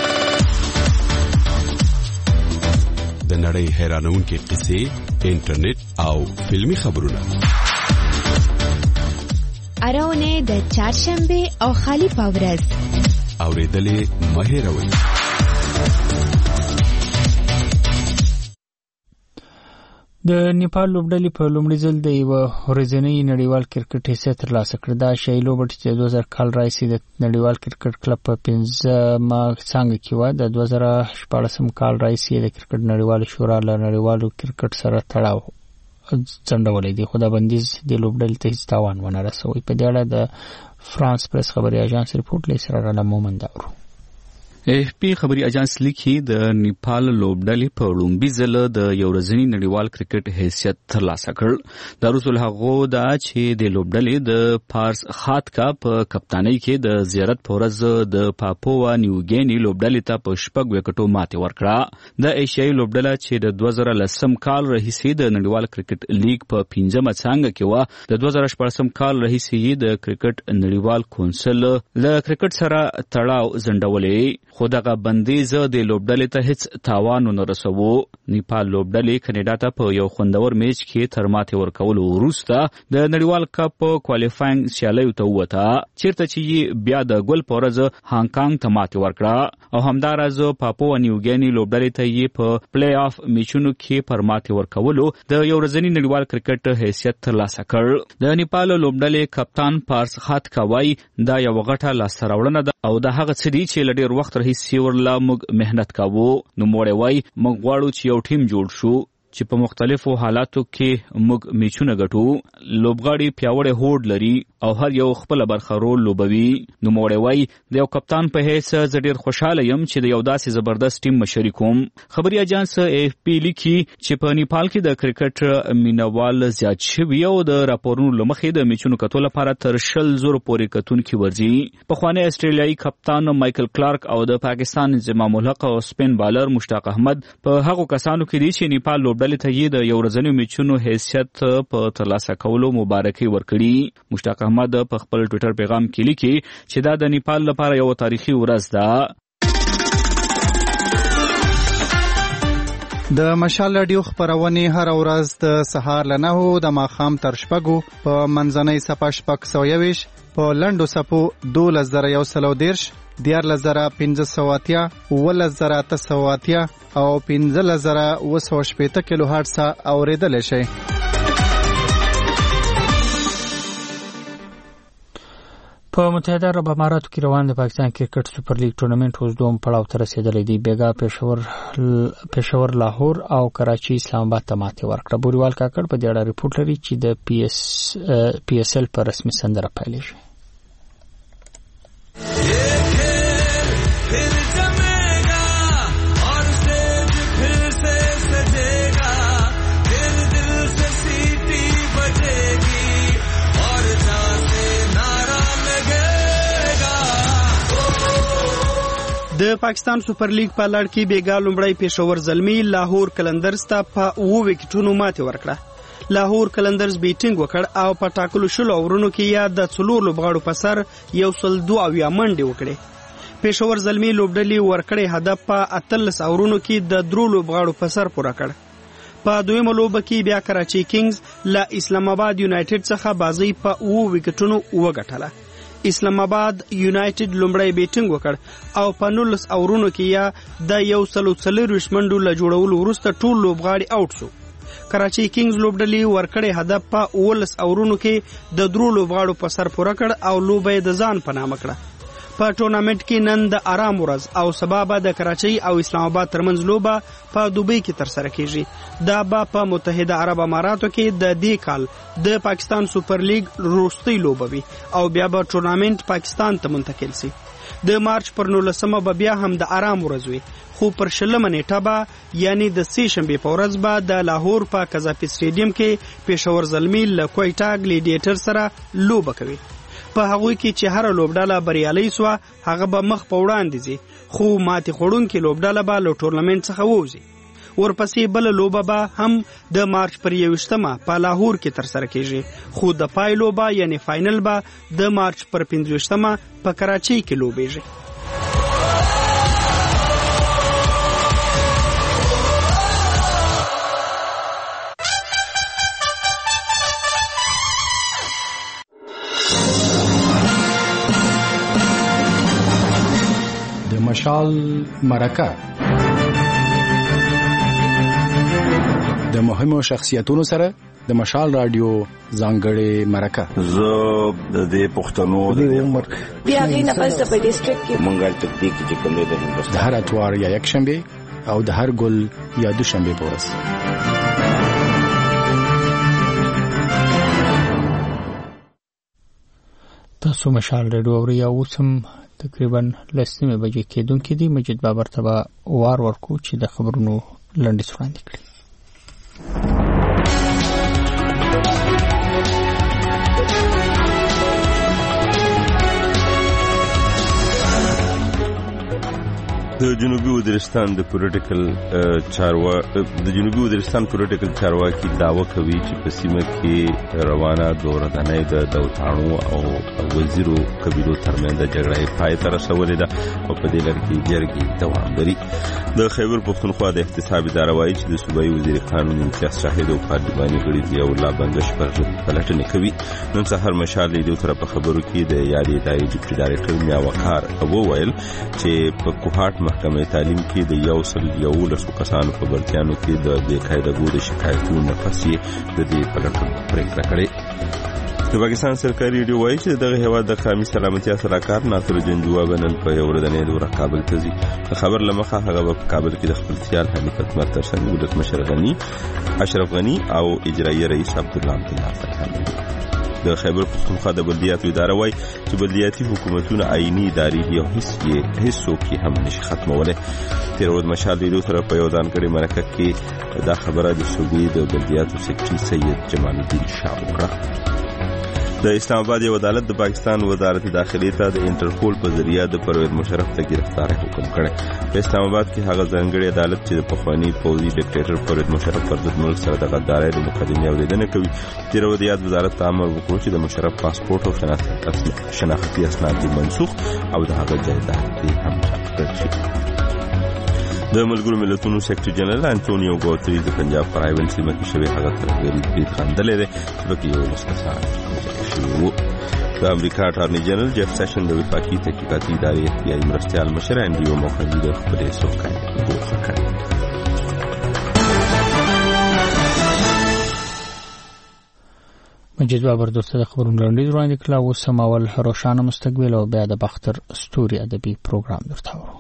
د نړۍ حیرانونکې قصې، انټرنیټ او فلمی خبرونه. اراونه د چهارشنبه او خالی پاورز اوریدلې مه هېروئ. د نیپال لوبډلې په لومړي ځل د یوه ورځنۍ نړیوال کرکټ حیثیت ترلاسه کړ. دا شی لوبه چې 2000 کال راهیسې د نړیوال کرکټ کلب په 15مه څانګه کې وه. د 2014 کال راهیسې د کرکټ نړیوال شورا له نړیوالو کرکټ سره تړاو ځنډولی دی، خو دا بندیز د لوبډلې ته هیڅ تاوان ونه رسوي. په دې اړه د فرانس پریس خبري اژانس ریپورټ له اسرار الله مومند اورو. AFP خبري اجانس لیکي د نیپال لوبډلې په لومبي ځل د یو ورځني نړیوال کرکټ حیثیت ترلاسه کړ. د رسول هغه دا چې د لوبډلې د پارس خاتکا په کپتانۍ کې د زیارت پورز د پاپوا نیوګینی لوبډلې ته په شپږ وکټو ماتې ورکړه. د ایشیايي لوبډله چې د 2010 کال راهیسې د نړیوال کرکټ لیګ په 5مه څانګه کې و، د 2014 کال راهیسې د کرکټ نړیوال کونسل له کرکټ سره تړاو ځنډولې، خو دغه بندیز د لوبډلې ته هیڅ تاوان نه رسوو. نیپال لوبډلې کینیډا ته په یو خوندور میچ کې تر ماتې ورکولو وروسته د نړیوال کپ کوالیفاینګ سیالیو ته ووته، چیرته چې بیا د ګل په ورځ هانګ کانګ ته ماتې ورکړه او همداراز پاپوا نیوګینی لوبډلې ته یې په پلی آف میچونو کې پر ماتې ورکولو د یو ورځني نړیوال کرکټ حیثیت ترلاسه کړ. د نیپال لوبډلې کپتان پارس خاتکا وایي دا یو غټه لاسته راوړنه ده او دا هغه څه دي چې له ډېر وخت راهیسې ورله موږ مهنت کوو. نوموړی وایي موږ غواړو چې یو ټیم جوړ شو چې په مختلفو حالاتو کې موږ میچونه ګټو. لوبغاړي پیاوړی هوډ لري او هر یو خپل برخه رول لوبوي. نوموړی وایي د یو کپتان په حیث زه ډېر خوشحاله یم چې د یو داسې زبردست ټیم مشري کوم. خبري اجانس AFP لیکي چې په نیپال کې د کرکټ مینوال زیات شوي او د راپورونو له مخې د میچونو کتو لپاره تر 100 زره پورې کتونکي ورځي. پخوانی استرالیایي کپتان مایکل کلارک او د پاکستان انضمام الحق او سپین بالر مشتاق احمد په هغو کسانو کې دي چې نیپال لوبډلې ته یې د یو ورځنیو میچونو حیثیت په ترلاسه کولو مبارکي ورکړي. مشتاق احمد په خپل ټویټر پیغام کې لیکي چې دا د نیپال لپاره یو تاریخي ورځ ده. د مشال رادیو خبرونه هر ورځ د سهار له 9 د ماښام تر 6 په منځنۍ صفه 620 په لنډو صفو 12130 14580 11880 او 15980 کیلو هرتز اوریدل شي. په متحده عرب اماراتو کې روان د پاکستان کرکټ سپر لیګ ټورنمنت اوس دوم پړاو ته رسیدلی دی. پېښور لاهور او کراچي اسلام آباد ته ماتې ورکړه. بوریوال کاکړ په دې اړه ریپورت لري چې د PSL په رسمي سندره پیلېږي. د پاکستان سپر لیګ په لړ کې بیګا لومړی پېښور زلمي لاهور کلندرز ته په 9 وکټونو ماتې ورکړه. لاهور کلندرز بیټینګ وکړ او په ټاکلو شلو اورونو کې یا د 4 لوبغاړو په سر 102 منډې وکړې. پېښور زلمي لوبډلې ورکړې هدف په 18 اورونو کې د 3 لوبغاړو په سر پوره کړ. په دویمه لوبه کې بیا کراچي کینګز له اسلام آباد یونایټډ څخه بازي په 9 وکټونو وګټله. اسلام آباد یونایټډ لومړی بیټینګ وکړ او په 19 اورونو کې یا د 140 منډو له جوړولو وروسته ټول لوبغاړي آوټ شو. کراچي کینګز لوبډلې ورکړې هدف په 19 اورونو کې د 3 لوبغاړو په سر پوره کړ او لوبه د ځان په نامه کړه. په ټورنمنت کې نن د آرام ورځ او سبا به د کراچي او اسلام آباد ترمنځ لوبه په دوبۍ کې ترسره کیږي. دا به په متحده عرب اماراتو کې د دې کال د پاکستان سپر لیګ وروستۍ لوبه وي او بیا به ټورنمنت پاکستان ته منتقل شي. د مارچ پر 19مه به بیا هم د آرام ورځ وي، خو پر 20مه نیټه به یعنی د سې شنبې په ورځ به د لاهور په قذافي سټیډیم کې پېښور زلمي له کویټا ګلیډیټر سره لوبه کوي. په هغوی کې چې هر لوبډاله بریالۍ سوه هغه به مخ په وړاندې ځي، خو ماتې خوړونکې لوبډاله به له ټورنمنټ څخه ووځي. ورپسې بله لوبه به هم د مارچ پر 21مه په لاهور کې ترسره کیږي، خو د پای لوبه یعنی فاینل به د مارچ پر 25مه په کراچۍ کې لوبیږي. مشال مرکه د مهمو شخصیتونو سره د مشال رادیو ځانګړې مرکه. زه د دې پښتنو د عمر بیا غي نه پس په ډیسټریکټ کې مونږه تکتیک چې کوم د هندوستان د هر اتوار یا یک شنبه او د هر ګل یا دوشنبه په ورځ. تاسو مشال رادیو اوري او سم تقریبا 10 بجې کېدونکې دي. مجید بابر ته به وار ورکو چې د خبرونو لنډیز وړاندې کړي. د جنوبي وزیرستان د پولیټیکل چارواکي دعوه کوي چې په سیمه کې روانه دورانۍ د دوتاڼو او وزیرو قبیلو ترمنځ د جګړې پای ته رسولې ده او په دې لړ کې جرګې دوام لري. د خیبر پښتونخوا د احتساب اداره وایي چې د صوبایي وزیر قانون امتیاز شاهد او پارلماني غړي ضیاء الله بنگش پر پلټنې کوي. نن سهار مشال لیدو تر په خبرو کې د یادې ادارې ډیپټي ډایرکټر میا وقار وویل چې په کوهاټ محکمه تعلیم کې د 111 کسانو په برتیانو کې د بېقاعدګۍ د شکایتونو نفسي د دې پلټنې پریکړه کړې. د پاکستان سرکاري ریډیو وایي چې دغه هیواد د قومي سلامتیا سلاکار ناصر جنجوا بنن په یو ورځنۍ دوره کابل ته ځي. خبر لمخه هغه په کابل کې د خپل سیال حنیفت مرتضی څنګه ولایت مشر غنی اشرف غنی او اجرایي رئیس عبدالله عبدالله فرحان. د خیبر پښتونخوا د بلدیاتو اداره وایي چې بلدیاتي حکومتونه عیني ادارې یو هیڅوک هم نشي ختمولی. تیر ورځ مشال لیدو سره په یو ځانګړې مرکه کې دا خبره د صوبې د بلدیاتو سکرټري سید جمال الدین شاه وکړه. د اسلام آباد یو عدالت د پاکستان وزارت داخلي ته د انټرپول په ذریعہ د پرویز مشرف ته گرفتاری حکم کړی. په اسلام آباد کې هغه ځانګړی عدالت چې د پخوانی پوځي ډیکټیټر پرویز مشرف پر ضد ملک سره د غدارۍ د مقدمې اوریدنه کوي. تیر ورځ یاد وزارت ته امر وکړ چې د مشرف پاسپورت او شناختی اسناد دې منسوخ او د هغه جایداد دې هم کړل شي. د ملګرو ملتونو سیکرټري جنرال انټونیو ګوتریز د پنجاب پر ایونټ سیمه کې شوی هغه ترغیري بیت خندلې ده چې پکې یو مسکسان شو. د امریکا اټارنی جنرال جف سیشن د وفاقي تحقیقاتي ادارې FBI مرستیال مشر انډریو موخلي د خپلې سوکای ګوښه کړې. مجید بابر دوسته د خبرونو لنډیز وړاندې کړل. اوس هم اول روښانه مستقبل او بیا د باختر ستوري ادبي پروګرام درته ورو.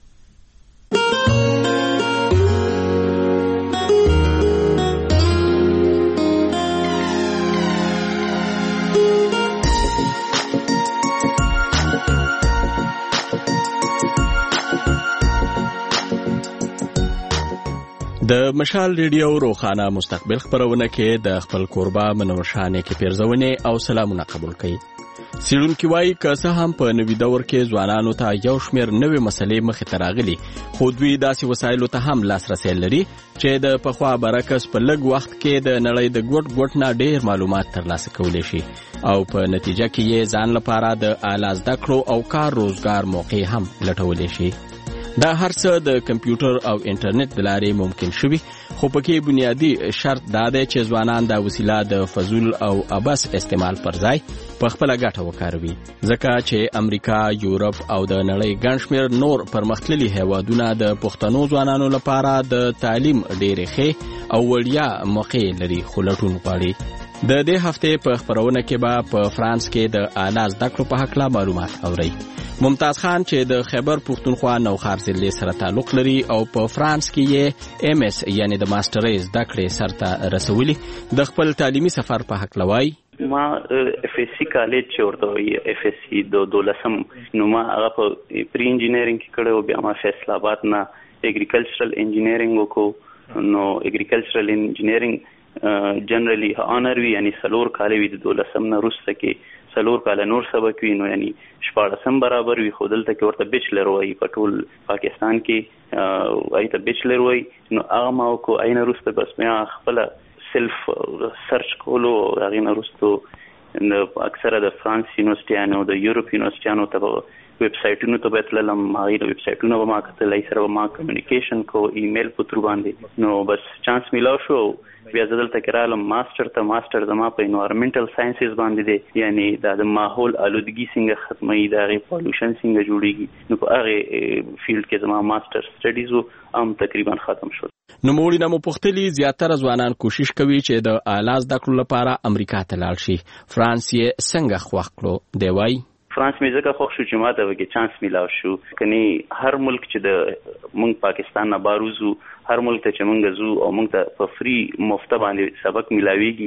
د مشال ریډیو روخانه مستقبل خبرونه کې د خپل کوربه منورشانه کې پیرزونه او سلامونه قبول کړي. سیړونکو وایي که څه هم په نوي دور کې ځوانانو ته یو شمېر نوې مسلې مخې ته راغلي، خو دوی داسې وسایلو ته هم لاسرسی لري چې د پخوا برعکس په لږ وخت کې د نړۍ د ګوټ نه ډېر معلومات ترلاسه کولی شي او په نتیجه کې یې ځان لپاره د اعلی زده کړو او کار روزګار موقع هم لټولی شي. دا هر څه د کمپیوټر او انټرنیټ د لارې ممکن شوي، خو پکې بنیادی شرط دا دی چې ځوانان دا وسیله د فضول او ابس استعمال پر ځای په خپله ګټه وکاروي، ځکه چې امریکا، یورپ او د نړۍ ګڼ شمېر نور پرمختللي هیوادونه د پښتنو ځوانانو لپاره د تعلیم ډېرې ښې او وړیا موقع لري، خو لټون غواړي. د دې هفتې په خبرونه کې به په فرانس کې د اعلی زده کړو په هکله معلومات اورئ. ممتاز خان چې د خیبر پښتونخوا نوښار ضلع سره تعلق لري او په فرانس کې یې MS یعنی د ماسترۍ زده کړې سرته رسولي، د خپل تعلیمي سفر په هکله وایي. ما FSC کالج چې ورته وایي FSC د 12 نو ما هغه په پری انجینیرینګ کې کړی او بیا ما فیصل آباد نه اګریکلچرل انجینیرینګ وکړو. نو اګریکلچرل انجینیرینګ جنرally honor وی یعنی سلور کال وی د 12 نه وروسته کې سلور کال نور سبق وی، نو یعنی 14 برابر وی، خو دلته کې ورته بیچلر وایي په ټول پاکستان کې ایته بیچلر وایي. نو هغه ما کو عین وروسته بس مې خپل سلف سرچ کولو، هغه نه وروسته اکثره د فرانس یونیورسيټیانو د یورپ یونیورسيټیانو ته ویب سایټونو ته بتللم، هغه د ویب سایټونو به ما کتلای سره ما کمیونیکیشن کو ایمیل په تر باندې. نو بس چانس میلاو شو بیا زدلته کرالم ماستر زما په انوایرنمنټل ساينسز باندې دی، یعنی د ماحول آلودګي څنګه ختمي، د پولوشن څنګه جوړیږي. نو په هغه فیلډ کې زما ماستر سټډیز هم تقریبا ختم شو. نو موږ نه پختلی زیاتره ځوانان کوشش کوي چې د اعلی زده کړو لپاره امریکا ته لاړ شي. فرانس یې څنګه خوښ کړو دی وایي. فرانس مې ځکه خوښ شو چې ما ته وګي چانس میلاو شو، کني هر ملک چې د مونږ پاکستان نه باروزو، هر ملک ته چې مونږ زو او مونږ ته په فری مفته باندې سبق میلاويږي،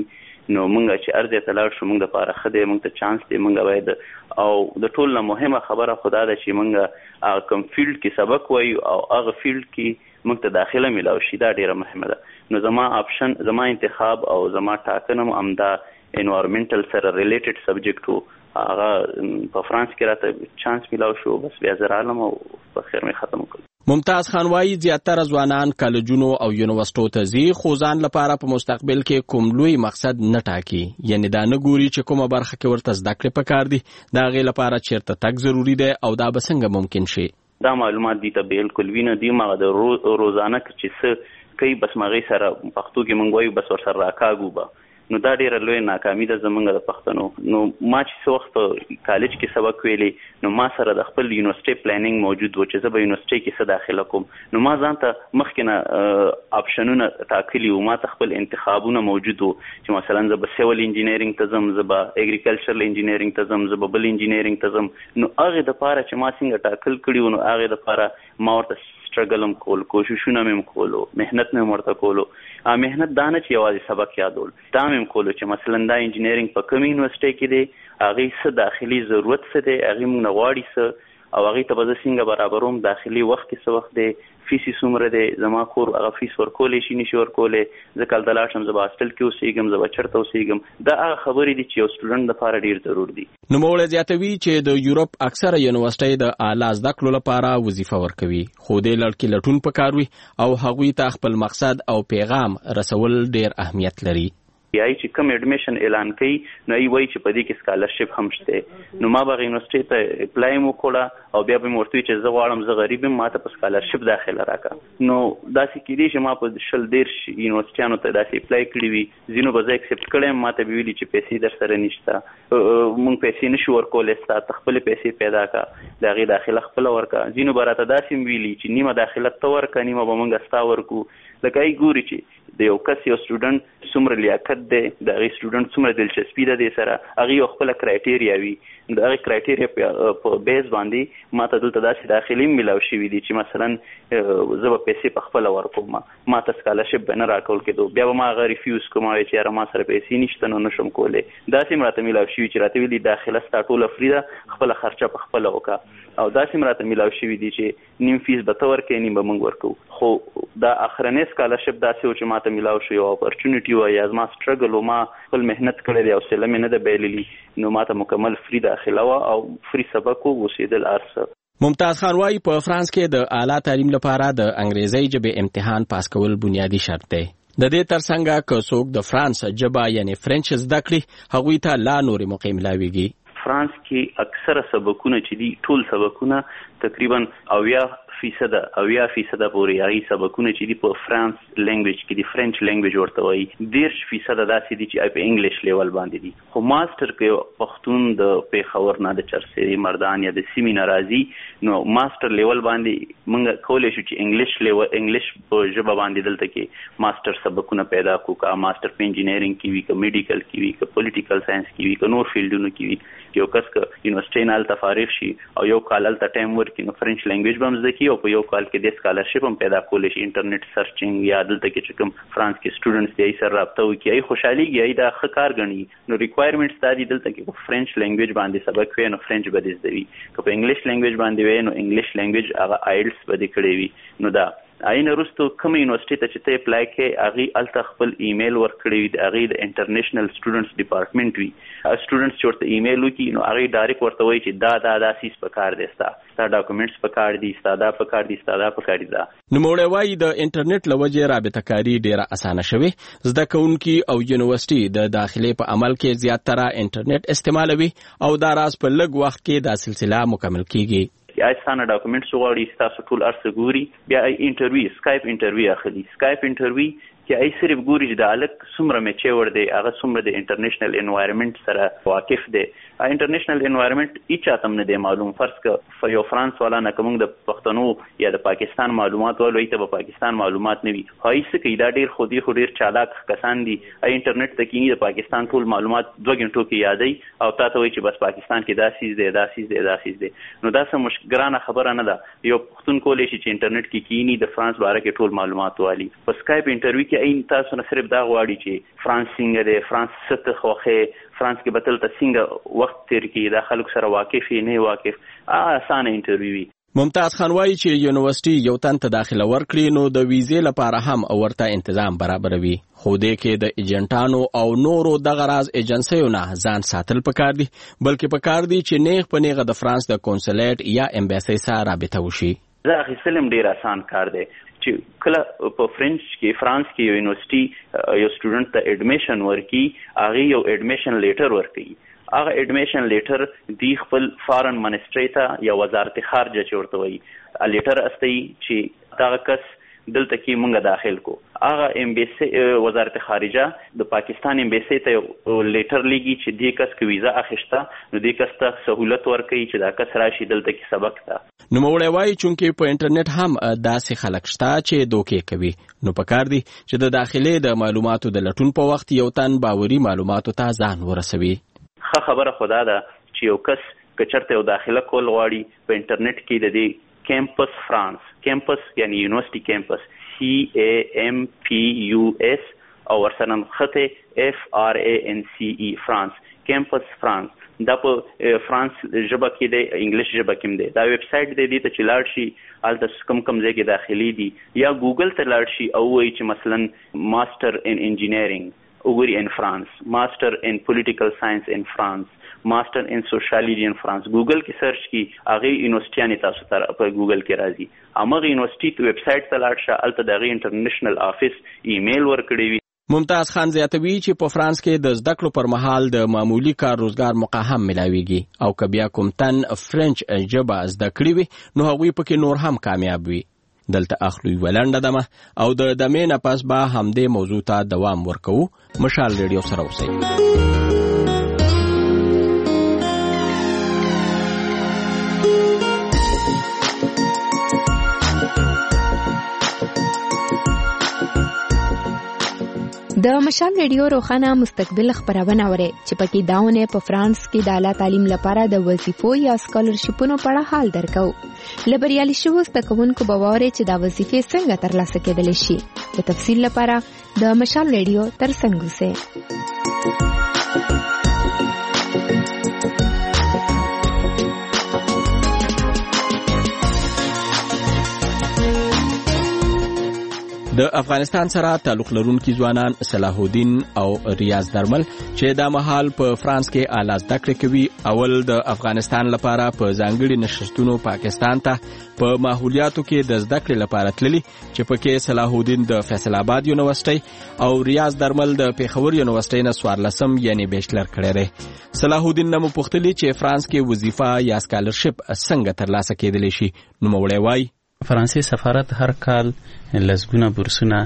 نو مونږ چې ارزه تلاړ شو مونږ د پاره خدای مونږ ته چانس دی مونږ باید او د ټول نه مهمه خبره خدا ده چې مونږ کوم فیلډ کې سبق وایو او هغه فیلډ کې مونږ ته داخله ملاو شي دا ډیره مهمه ده نو زما اپشن زما انتخاب او زما ټاکنه امدا انوایرنمنټل سره ریلیټډ سبجیکټ وو هغه په فرانس کې راته چانس ملاو شو بس بیا زه رالم او په خیر مې ختم کړ. ممتاز خان وایي زیاتره ځوانان کالجونو او یونیورسيټو ته ځي خو ځان لپاره په مستقبل کې کوم لوی مقصد نه ټاکي یعنی دا نه ګوري چې کومه برخه کې ورته زده کړې پکار دي دا غي لپاره چیرته تک ضروری دی او دا به څنګه ممکن شي. دا معلومات دي ته بالکل وینه دي ما د روزانه چې څه کوي بس مغه سره پښتو کې مونږ وایو بس ور سره راکاګو به نو دا ډیره لوی ناکامي ده زمونږ د پښتنو نو ما چې څو وخت کالج کې سبق ویلې نو ما سره د خپل یونیورسيټي پلانینګ موجود و چې زه به یونیورسيټي کې څه داخله کوم نو ما ځان ته مخکې نه اپشنونه ټاکلي و ما ته خپل انتخابونه موجود و چې مثلا زه به سیول انجینیرینګ ته ځم زه به اګریکلچرل انجینیرینګ ته ځم زه به بل انجینیرینګ ته ځم نو هغه د پاره چې ما څنګه ټاکل کړی نو هغه د پاره ما ورته سټرګل کول کوششونه مې کولو مهنت مې ورته کولو مهنت دانه چې یوازې سبق یادول دا مې کولو چې مثلا دا انجینیرینګ په کوم یونیورسيټي کې دی هغه څه داخلي ضرورت څه دی هغه موږ غواړي څه او هغه ته به څنګه برابروم داخلي وخت کې څه وخت دی فیس څومره دی زما کور هغه فیس ورکولې شي نشي ورکولې ځکه د لاشم زه هاستل کې اوسېږم زه چرته اوسېږم دا هغه خبرې دي چې یو سټوډنټ لپاره ډیر ضروري دي. نو موږ زیاتوي چې د یورپ اکثره یونیورسيټي د اعلی زده کړو لپاره وظیفه ورکوي خو د لړکی لټون پکاروي او هغوی ته خپل مقصد او پیغام رسول ډیر اهمیت لري. یای چې کوم اډمیشن اعلان کړي نو ای وای چې په دې کې سکالرشپ هم شته نو ما به یونیورسيټي ته اپلای مو کړه او بیا به مورته چې زه غواړم زه غریب یم ما ته په سکالرشپ داخله راکړه نو داسې کېدی چې ما په شل ډیر یونیورسيټیانو ته داسې اپلای کړی وي زینو به زه اکسپټ کړم ما ته ویلي چې پیسې در سره نشته مونږ پیسې نشو ورکولای ستا خپل پیسې پیدا کا دغه داخله خپل ورکا زینو براته داسې ویلي چې نیمه داخله تو ورکا نیمه به مونږ ستا ورکو لکه ای ګوري چې د یو کس یو سټوډنټ څومره لیاقت دی د هغې سټوډنټ څومره دلچسپي ده دې سره هغې یو خپله کرایټیریا وي د هغې کرایټیریا په بیس باندې ما ته دلته داسې داخلي ملاو شوي دي چې مثلا زه به پیسې په خپله ورکوم ما ته سکالرشپ به نه راکول کېدو بیا به ما هغه ریفیوز کوم چې یاره ما سره پیسې نشته نو نشم کولی داسې هم راته ملاو شوي چې راته ویلي داخله ستا ټوله فري ده خپله خرچه په خپله وکړه او داسې هم راته ملاو شوي دي چې نیم فیس به ته ورکوې نیم به موږ ورکوو خو دا اخرنی سکالرشپ داسې و چې ما ته ملاو شو یو اپورچونټي وه یا زما سټرګل و ما خپل محنت کړی دی او سیله مې نه ده بایللي نو ما ته مکمل فری داخله وه او فری سبق و اوسېدل هر څه. ممتاز خان وایي په فرانس کې د اعلی تعلیم لپاره د انګریزي ژبې امتحان پاس کول بنیادی شرط دی. د دې ترڅنګ که څوک د فرانس ژبه یعنی فرنچ زده کړي هغوی ته لا نورې موقع ملاویږي. فرانس کې اکثره سبقونه چې دي ټول سبقونه تقریبا 80% پورې هغه سبقونه چې دي په فرانس لینګویج کې دي فرنچ لینګویج ورته وایي 10% داسې دي چې په انګلیش لیول باندې دي خو ماستر کې پښتون د پیښور نه د چرسي مردان یا د سیمې ناراضي نو ماستر لیول باندې موږ کولای شو چې انګلیش په ژبه باندې دلته کې ماستر سبقونه پیدا کو کا ماستر په انجینیرینګ کې وي کا میډیکل کې وي کا پولیټیکل ساينس کې وي کا نور فیلډونو کې وي یو کس که یونیورسيټي نه الته فارغ شي او یو کال الته ټایم ورکړي نو فرنچ لینګویج به هم زده کړي او په یو کال کې د سکالرشپ هم پیدا کولی شي انټرنیټ سرچینګ یا دلته کې چې کوم فرانس کې سټوډنټس دی سره رابطه وکړي ای خوشحاليږي ای دا ښه کار ګڼي نو ریکوایرمنټس دا دي دلته کې په فرنچ لینګویج باندې سبق وي نو فرنچ به دې زده وي که په انګلیش لینګویج باندې وي نو انګلیش لینګویج هغه آیلټس به دې کړی وي نو دا آینه وروسته کوم یونیورسيټي ته چې ته اپلای کې هغې الته خپل ایمیل ورکړی وي د هغې د انټرنیشنل سټوډنټس ډپارټمنټ وي سټوډنټس چې ورته ایمیل وکړي نو هغې ډایرکټ ورته وایي چې دا سیز پکار دی ستا ډاکومنټس پکار دي ستا دا پکار دي ستا دا پکار دي دا نوموړی وایي د انټرنیټ له وجې رابطه کاري ډیره اسانه شوې زده کوونکي او یونیورسيټي د داخلي په عمل کې زیاتره انټرنیټ استعمالوي او دا راز په لږ وخت کې دا سلسله مکمل کیږي. یا ستانه ډاکومنټس غواړي تاسو ټول ارڅ ګوري بیا انټرویو سکایپ انټرویو اخلي سکایپ انټرویو چې ای صرف ګوري چې د الک څومره میچور دی هغه څومره د انټرنیشنل انوایرنمنت سره واقف دی انټرنیشنل انوایرنمنت هیڅ اتم نه دی معلوم فرض ک یو فرانس والا نه کوم د پښتنو یا د پاکستان معلومات ولوي ته په پاکستان معلومات نه وي هاي څه کې دا ډیر خودي ډیر چالاک کسان دي انټرنیټ ته کې د پاکستان ټول معلومات 2 غنټو کې یادای او تاسو وایي چې بس پاکستان کې دا سیز دی نو دا څه مشکلانه خبره نه ده یو پښتون کولای شي چې انټرنیټ کې کینی د فرانس باره کې ټول معلومات والی په سکایپ انټرویو کې عین تاسو نه صرف دا غواړي چې فرانس څنګه دی، فرانس څه خوښه، فرانس کې بتل ته څنګه وخت تیر کی، دا خلک سره واقف نه واقف، اسانه انټرویو وي. ممتاز خان وایي چې یونیورسيټي یو تن ته داخله ورکړي نو د ویزې لپاره هم ورته تنظیم برابروي، خو دې کې د ایجنټانو او نورو دغه راز ایجنسیو نه ځان ساتل پکار دي، بلکې پکار دي چې نیغ په نیغه د فرانس د کونسلیټ یا امباسي سره رابطه وشي. دا اخیستل ډیر آسان کار دی چې کله په فرانس کې یو یونیورسيټي یو سټوډنټ ته اډمیشن ورکي، هغه یو اډمیشن لیټر ورکي، هغه اډمیشن لیټر دی خپل فارن منسټری ته یا وزارت خارجه چورته وي لیټر استي چې دا کس دلته کې مونږه داخل کو، هغه امبیسی وزارت خارجه د پاکستان امبیسی ته لیټر لګي چې دې کس کې ویزا اخیسته، نو دې کس ته سہولت ورکړي چې دا کس راشي دلته کې سبق ته. نو موږ وایي چې په انټرنیټ هم داسې خلک شته چې دوکې کوي، نو پکار دي چې د داخلي د معلوماتو د لټون په وخت یو تن باوري معلوماتو ته ځان ورسوي. خبره خدا ده چې یو کس کچرته یو داخله کول غواړي په انټرنیټ کې د دې کیمپس فرانس، کیمپس یعنی یونیورسيټي کیمپس CAMPUS او ورسره خطه FRANCE فرانس، کیمپس فرانس، دا په فرانس ژبه کې د انګلیش ژبه کې دی. دا ویب سټ دی ته چې لاړ شي الته کم ځای کې داخلي دي، یا ګوګل ته لاړ شي او وایي چې مثلا ماستر ان انجینیرینګ وګوري ان فرانس، ماستر ان پولیټیکل ساينس ان فرانس، ماستر ان سوشالوجي ان فرانس، ګوګل کې سرچ کی هغه یونیورسيټي تاسو ته په ګوګل کې راځي، هغه یونیورسيټي ویب سټ ته لاړ شه الته دغه انټرنیشنل افیس ایمیل ورکړی وي. ممتاز خان زیاتوي چې په فرانس کې د زده کړو پر مهال د معمولی کار روزګار موقع هم ملاويږي، او که بیا کوم تن فرنچ ژبه زده کړی وي نو هغوی پکې نور هم کامیاب وي. دلته اخلو ولنډه دمه او د دمې نه پس به همدې موضوع ته دوام ورکو. مشال ریډیو سره اوسئ. د مشال ریډیو روخانه مستقبل خبرونه اوري چې پکې داونه په فرانس کې د اعلی تعلیم لپاره د وظیفو یا سکالرشپونو په اړه حال درکو. لبریالي شو ستکونکو باورې چې دا وظیفې څنګه ترلاسه کېدلی شي. په تفصیل لپاره د مشال ریډیو ترڅنګ اوسئ. د افغانستان سره تعلق لرونکي ځوانان صلاح الدین او ریاض درمل چې د مهال په فرانس کې اعلی زده کړې کوي، اول د افغانستان لپاره په ځانګړي نشستونو پاکستان ته په ماحولیاتو کې د زده کړې لپاره تللي، چې پکې صلاح الدین د فیصل آباد یونیورسيټي او ریاض درمل د پیښور یونیورسيټي نه 14 یعنی بیچلر کړی دی. صلاح الدین نو پوښتلی چې فرانس کې وظیفه یا سکالرشپ څنګه ترلاسه کېدلی شي. نو موږ وایي فرانسې سفارت هر کال لسګونه بورسونه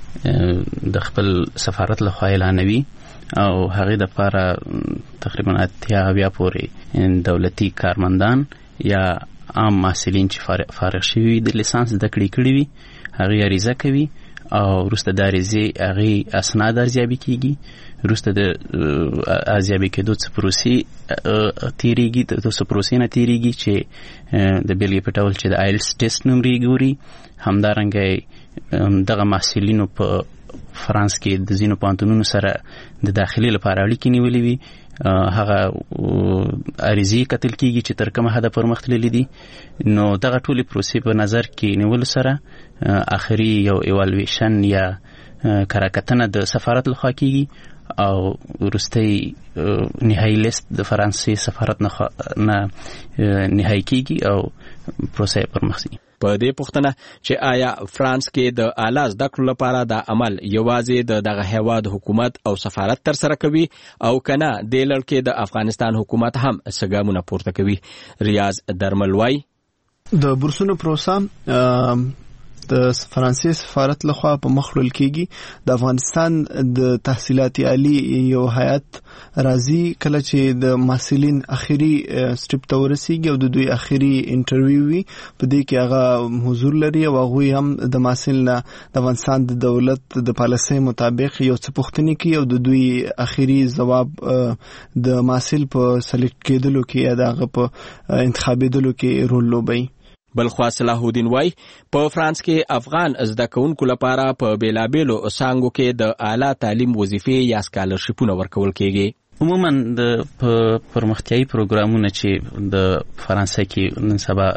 د خپل سفارت لخوا اعلانوي او هغه د لپاره تقریبا 80 پورې دولتي کارمندان یا عام محصلین چې فارغ شوي د لیسانس زده کړې کړي وي هغه عریضه کوي او وروسته د عریضې هغه اسناد ارزیابي کیږي. وروسته د ارزیابي کېدو څه پروسې تیریږي، د څه پروسې نه تیریږي چې د بیلګې په ډول چې د آیلټس ټیسټ نمرې ګوري. همدارنګه دغه محصلینو په فرانس کې د ځینو پوهنتونونو سره د داخلي لپاره اړیکې نیولې وي، هغه عریضې کتل کیږي چې تر کومه حده پرمخ تللي دي. نو دغه ټولې پروسې په نظر کې نیولو سره آخري یو ایوالویشن یا کراکتنه د سفارت لخوا کیږي او وروستی نهایی لیست د فرانسې سفارت نه نهایی کیږي او پروسه پرمخ ځي. په دې پوښتنه چې آیا فرانس کې د اعلی زده کړو لپاره د عمل یوازې د دغه هیواد حکومت او سفارت تر سره کوي او کنه د لړ کې د افغانستان حکومت هم څنګه پورته کوي. ریاض درمل وای د بورسونو پروسه د فرانسې سفارت لخوا په مخ وړل کېږي. د افغانستان د تحصیلات عالی یو هیئت راځي کله چې د محصلین اخیری سټپ ته ورسیږي او د دوی اخیری انټرویو وي، په دې کې هغه حضور لري او هغه هم د محصل نه د افغانستان د دولت د پالیسۍ مطابق یو څه پوښتنې کوي او د دوی اخیری ځواب د محصل په سلیکټ کېدلو کې یا دغه په انتخابېدلو کې رول لوبوي. بلخوا صلاح الدین وای په فرانس کې افغان زده کوونکو لپاره په بیلابېلو څانګو کې د اعلی تعلیم وظیفې یا سکالرشیپونه ورکول کیږي. عموما د پرمختیایي پروګرامونه چې د فرانسې کې نن سبا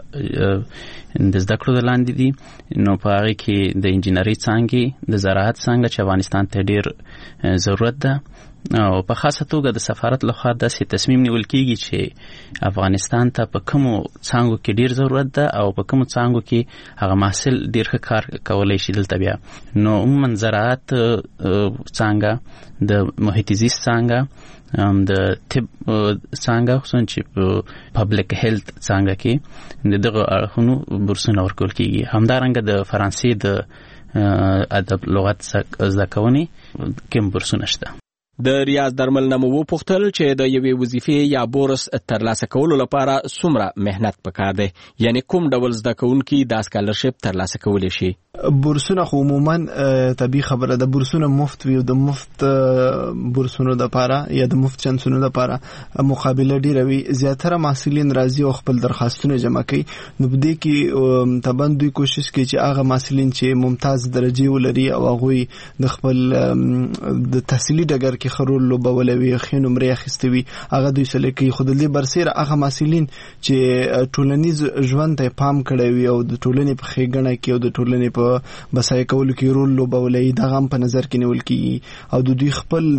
د زده کړو د لاندې دي نو په هغه کې د انجینري څانګې د زراعت څانګه چې افغانستان ته ډیر ضرورت ده او په خاصه توګه د سفارت لخوا داسې تصمیم نیول کیږي چې افغانستان ته په کومو څانګو کې ډیر ضرورت ده او په کومو څانګو کې هغه محصل ډیر ښه کار کولی شي دلته بیا. نو عموما زراعت څانګه د محیط زیست څانګه د طب څانګه خصوصا چې په پبلک هیلث څانګه کې د دغه اړخونو بورسونه ورکول کیږي. همدارنګه د فرانسې د ادب لغت زده کونې کوم بورسونه شته. د ریاض درمل نه مو وپوښتل چې د یوې وظیفې یا بورس ترلاسه کولو لپاره څومره مهنت پکار دی، یعنی کوم ډول زده کوونکي دا سکالرشپ ترلاسه کولی شي. بورسونه خو عموما طبيعي خبره ده، بورسونه مفت وي او د مفت بورسونو د لپاره یا د مفت چانسونو لپاره مقابله ډیره وي. زیاتره محصلین راځي او خپل درخواستونه جمع کوي. نو بده کې تبند دوی کوشش کوي چې هغه محصلین چې ممتاز درجه ولري او هغه د خپل د تحصیلي ډګر کې خرول لوبولوي خې نمرې اخیستوي هغه دوی سره کوي. خو د دې برسره هغه محصلین چې ټولنیز ژوند ته پام کړی وي او د ټولنې په ښېګڼه کې او د ټولنې په بسای کولو کې رول لوبولای دا هم په نظر کې نیول کیږي او د دوی خپل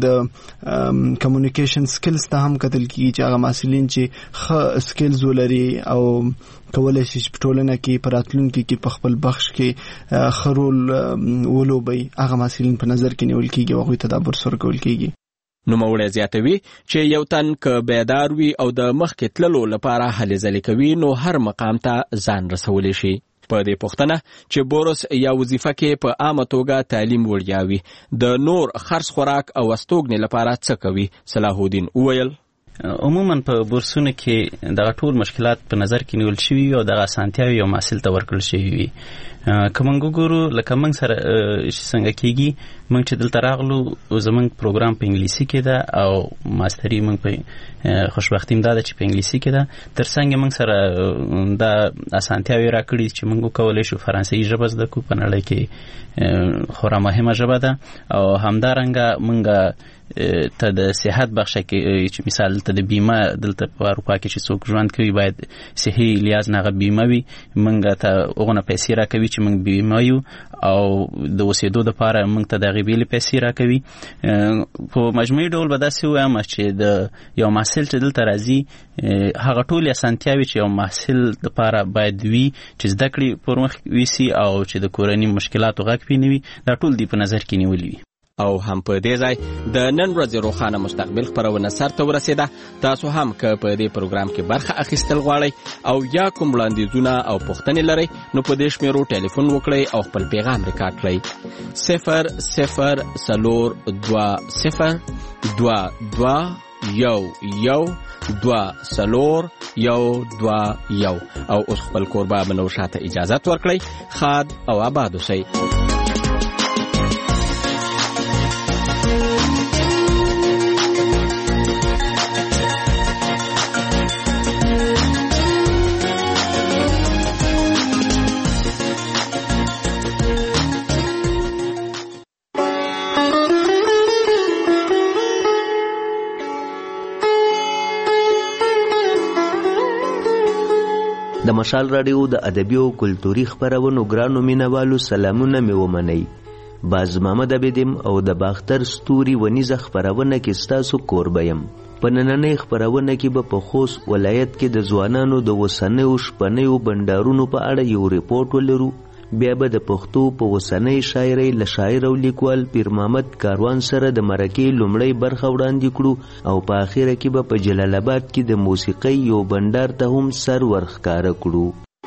د کمیونیکیشن سکلز ته هم کتل کیږي چې هغه محصلین چې ښه سکلز ولري او کولای شي په ټولنه کې پراتلونکو کې په خپل بخش کې خرول ولوبي هغه محصلین په نظر کې نیول کیږي او هغه تدابیر سره کول کیږي. نو موړی زیاتوي چې یو تن که بیدار وي او د مخکې تللو لپاره هلې ځلې کوي نو هر مقام ته ځان رسولی شي. په دې پوښتنه چې بورس یا وظیفه کې په عامه توګه تعلیم وړیا وي د نور خرڅ خوراک او استوګنې لپاره څه کوي، صلاح الدین وویل. عموما په بورسونو کې دغه ټول مشکلات په نظر کې نیول شوي او دغه اسانتیاوې یو محصل ته ورکړل شوي وي. که موږ وګورو لکه موږ سره څنګه کېږي، موږ چې دلته راغلو زموږ پروګرام په انګلیسي کې ده او ماستري موږ په خوشبختي دا ده چې په انګلیسي کې ده. تر څنګ موږ سره دا اسانتیاوې راکړي چې موږ وکولی شو فرانسوي ژبه زده کړو، په نړۍ کې خورا مهمه ژبه ده. او همدارنګه موږ ته د صحت بخشه کې چې مثال ته د بیمه دلته په اروپا کې چې څوک ژوند کوي باید صحي لیاز نه بیمه وي، موږ ته هغونه پیسې راکوي چې موږ بیمه یو او د اوسېدو لپاره موږ ته د هغې بیلې پیسې راکوي. په مجموعي ډول به داسې ووایم چې د یو محصل چې دلته راځي هغه ټولې اسانتیاوې چې یو محصل لپاره باید وي چې زده کړې پر مخ ویسي او چې د کورني مشکلاتو غږ پې نه وي، دا ټول دی په نظر کې نیولي وي. او هم په دې ځای د نن ورځې روښانه مستقبل خپرونه سر ته ورسېده. تاسو هم که په دې پروګرام کې برخه اخیستل غواړئ او یا کوم وړاندیزونه او پوښتنې لرئ نو په دې شمیرو ټلیفون وکړئ او خپل پیغام ریکارډ کړئ. 002212 او اوس خپل کوربه منوشا ته اجازه ورکړئ. خاد او آباد اوسئ. د مشال رادیو د ادبي او کلتوري خبرونو ګرانو مینوالو سلامونه مې ومنئ. باز محمد عبدم او د باختر ستوري ونیزه خبرونه کې ستاسو کوربه یم. په نننۍ خبرونه کې به په خوست ولایت کې د ځوانانو د اوسنیو شپنیو بنډارونو په اړه یو ریپورت ولرو. بیا به د پښتو په اوسنۍ شاعرۍ له شاعر او لیکوال پیر محمد کاروان سره د مرکې لومړۍ برخه وړاندې کړو او په اخره کې به په جلال آباد کې د موسیقۍ یو بنډار ته هم سر ورښکاره کړو.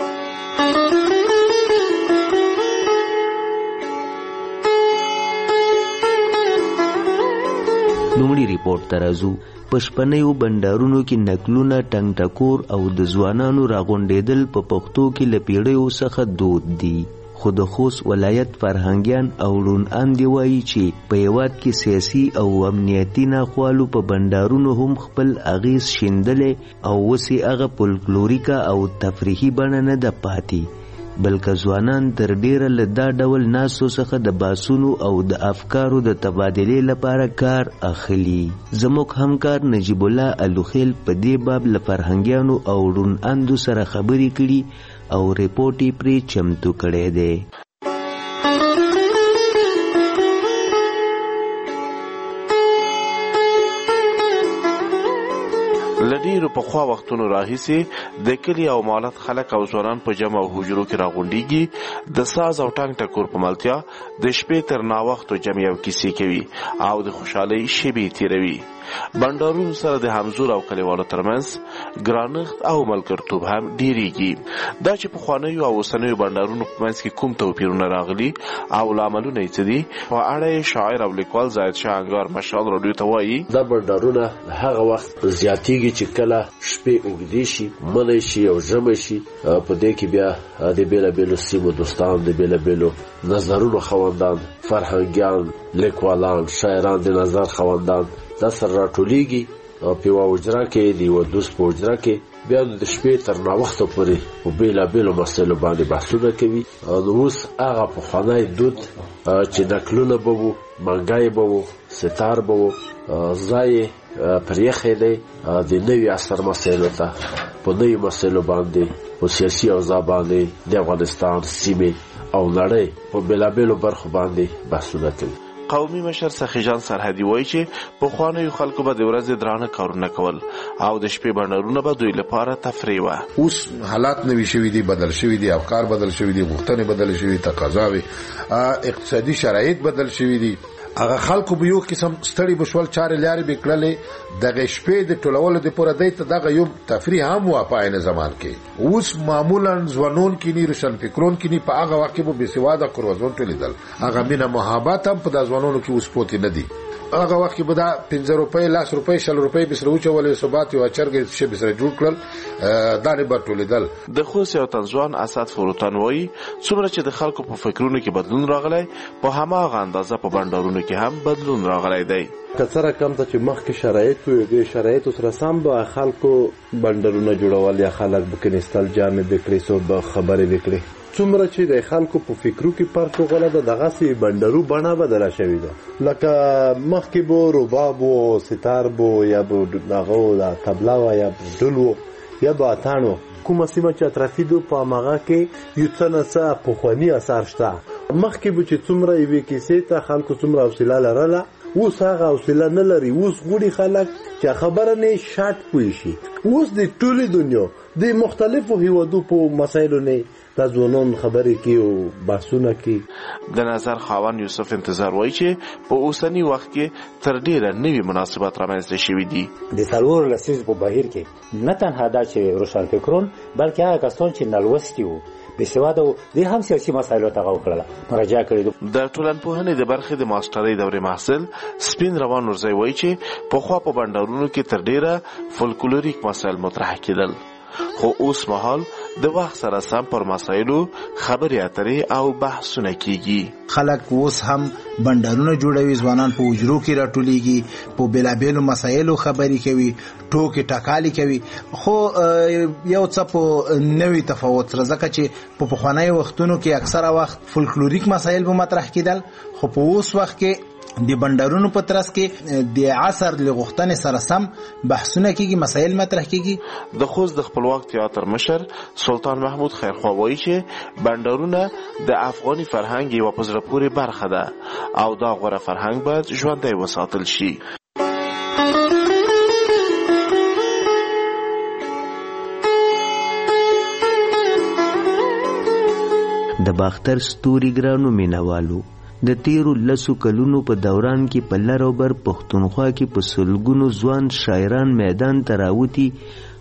لومړي ریپورت ته راځو. په شپنیو بنډارونو کې نکلونه، ټنګ ټکور او د ځوانانو راغونډېدل په پښتو کې له پیړیو څخه دود دي. خو د خوست ولایت فرهنګیان او روڼ اندي وایي چې په هیواد کې سیاسي او امنیتي ناخوالو په بندرونو هم خپل اغیز شیندلې او اوس یې هغه فولکلوریکه او تفریحي بڼه نه ده پاتې، بلکې ځوانان تر ډیره له دا ډول ناسو څخه د باسونو او د افکارو د تبادلې لپاره کار اخلي. زموږ همکار نجیب الله الوخیل په دې باب له فرهنګیانو او روڼ اندو سره خبرې کړي او ریپورت یې پرې چمتو کړی دی. لډیرو په خوا وختونو راهیسې د کلی او مالت خلک او ځوانان په جمع او حجرو کې راغونډيږي، د ساز او ټنګ ټکور په ملتیا د شپې تر ناوختو جمع او کیسې کوي او د خوشحالۍ شېبې تیروي. بندرونو سره د همزور او کلیوالو ترمنځ ګرانښت او ملګرتوب هم ډیریږي. دا چې په خوانیو او اوسنیو بندرونو په منځ کې کوم توپیرونه راغلي او لاملونه یې څه دي، په اړه شاعر او لیکوال زاهد شاه انګار مشال راډیو ته وایي دا بندرونه هغه وخت زیاتیږي چې کله شپې اوږدې شي، منی شي او ژمی شي. په دې کې بیا د بیلابیلو سیمو دوستان، د بیلابیلو نظرونو خوندان، فرهنګیان، لیکوالان، شاعران، د نظر خوندان دا سره راټولیږي او په یوه حجره کې د یوه دوست په حجره کې بیا د شپې تر ناوخته پورې په بیلابیلو مسایلو باندې بحثونه کوي. نو اوس هغه پخوانی دود چې نکلونه به وو، منګی به وو، ستار به وو، ځای پرېښی دی د نوي عصر مسایلو ته، په نوي مسایلو باندې، په سیاسي اوضاع باندې د افغانستان سیمې او نړۍ په بیلابیلو برخو باندې بحثونه کوي. قومي مشر سخي جان سرحدي وایي چې پخوانیو خلکو به د ورځې درانه کارونه کول او د شپې بندرونه به دوی لپاره تفریح وه. اوس حالات نوي شوي دي، بدل شوي دي، افکار بدل شوي دي، غوښتنې بدل شوي، تقاضاوې، اقتصادي شرایط بدل شوي دي. هغه خلکو به یو قسم ستړي بشول، چارې لارې به کړلې، دغه شپې د ټولولو د پوره دی ته دغه یو تفریح هم وه په عین زمان کې. اوس معمولا ځوانون کینی، روشن فکرون کینی، په هغه وخت کې به بېسواده کروزون تولیدل، هغه مینه محبت هم په دا ځوانونو کې اوس پوتې نه دي. هغه وخت کې به دا 15 روپۍ، 10 روپۍ، 20 روپۍ بسره وچولې، ثبات یو چرګ شي بسره جوړ کړل، دا نه به تولیدل. د خوست یو تنځوان اسد فروتان وایي څومره چې د خلکو په فکرونو کې بدلون راغلی، په هماغه اندازه په بندرونو کې هم بدلون راغلی دی. کثره کم ته چې مخکې شرایط وي، د شرایطو سره سم به خلکو بندرونه جوړول یا خلک به کنستل جامې وکړي، څوک به خبرې وکړي. څومره چې د خلکو په فکرو کې فرق وغوله ده، دغسې بندرو بڼه بدله شوې ده. لکه مخکې به رباب و، ستار و، یا به هغه د طبله وه، یا ډول و، یا به اتڼ و. کومه سیمه چې اطرافي دو په هماغه کې یو څه نه څه پخواني اثار شته. مخکې به چې څومره یوې کیسې ته خلکو څومره حوصله لرله، اوس هغه حوصله نه لري. اوس غواړي خلک چې خبره نه شاټ پوه شي. اوس د ټولې دنیا د مختلفو هیوادو په مسایلو نه دا ځوانان خبرې کوي او بحثونه کوي. د نظر خاوند یوسف انتظار وایي چې په اوسني وخت کې تر ډیره نوي مناسبات رامنځته شوي دي. د څلورو لسیزو په بهیر کې نه تنها دا چې روشن فکرون، بلکې هغه کسان چې نالوستي وو، بېسواده وو، دوی هم سیاسي مسایلو ته غو کړله، مراجعه کړې ده. د ټولنپوهنې د برخې د ماسټرۍ دورې محصل سپین روان نورزی وایي چې پخوا په بندرونو کې تر ډیره فولکلوریک مسایل مطرح کېدل، خو اوس مهال د وخت سره سم پر مسایلو خبرې اترې او بحثونه کیږي. خلک اوس هم بندرونه جوړوي، ځوانان په حجرو کې راټولیږي، په بیلابیلو مسایلو خبرې کوي، ټوکې ټکالې کوي. خو یو څه په نوي تفاوت سره، ځکه چې په پخوانیو وختونو کې اکثره وخت فولکلوریک مسایل به مطرح کېدل، خو په اوس وخت کې د بندرونو په ترڅ کې د عصر له غوښتنې سره سم بحثونه کیږي، مسایل مطرح کیږي. د خوست د خپلواک تیاتر مشر سلطان محمود خیرخوا وایي چې بندرونه د افغاني فرهنګ یوه په زړه پورې برخه ده او دا غوره فرهنګ باید ژوندی وساتل شي. د باختر ستوري ګرانو مینوالو، د تیرو 10 کلونو په دوران کې په لر او بر پښتونخوا کې په سلګونو ځوان شاعران میدان ته راوتي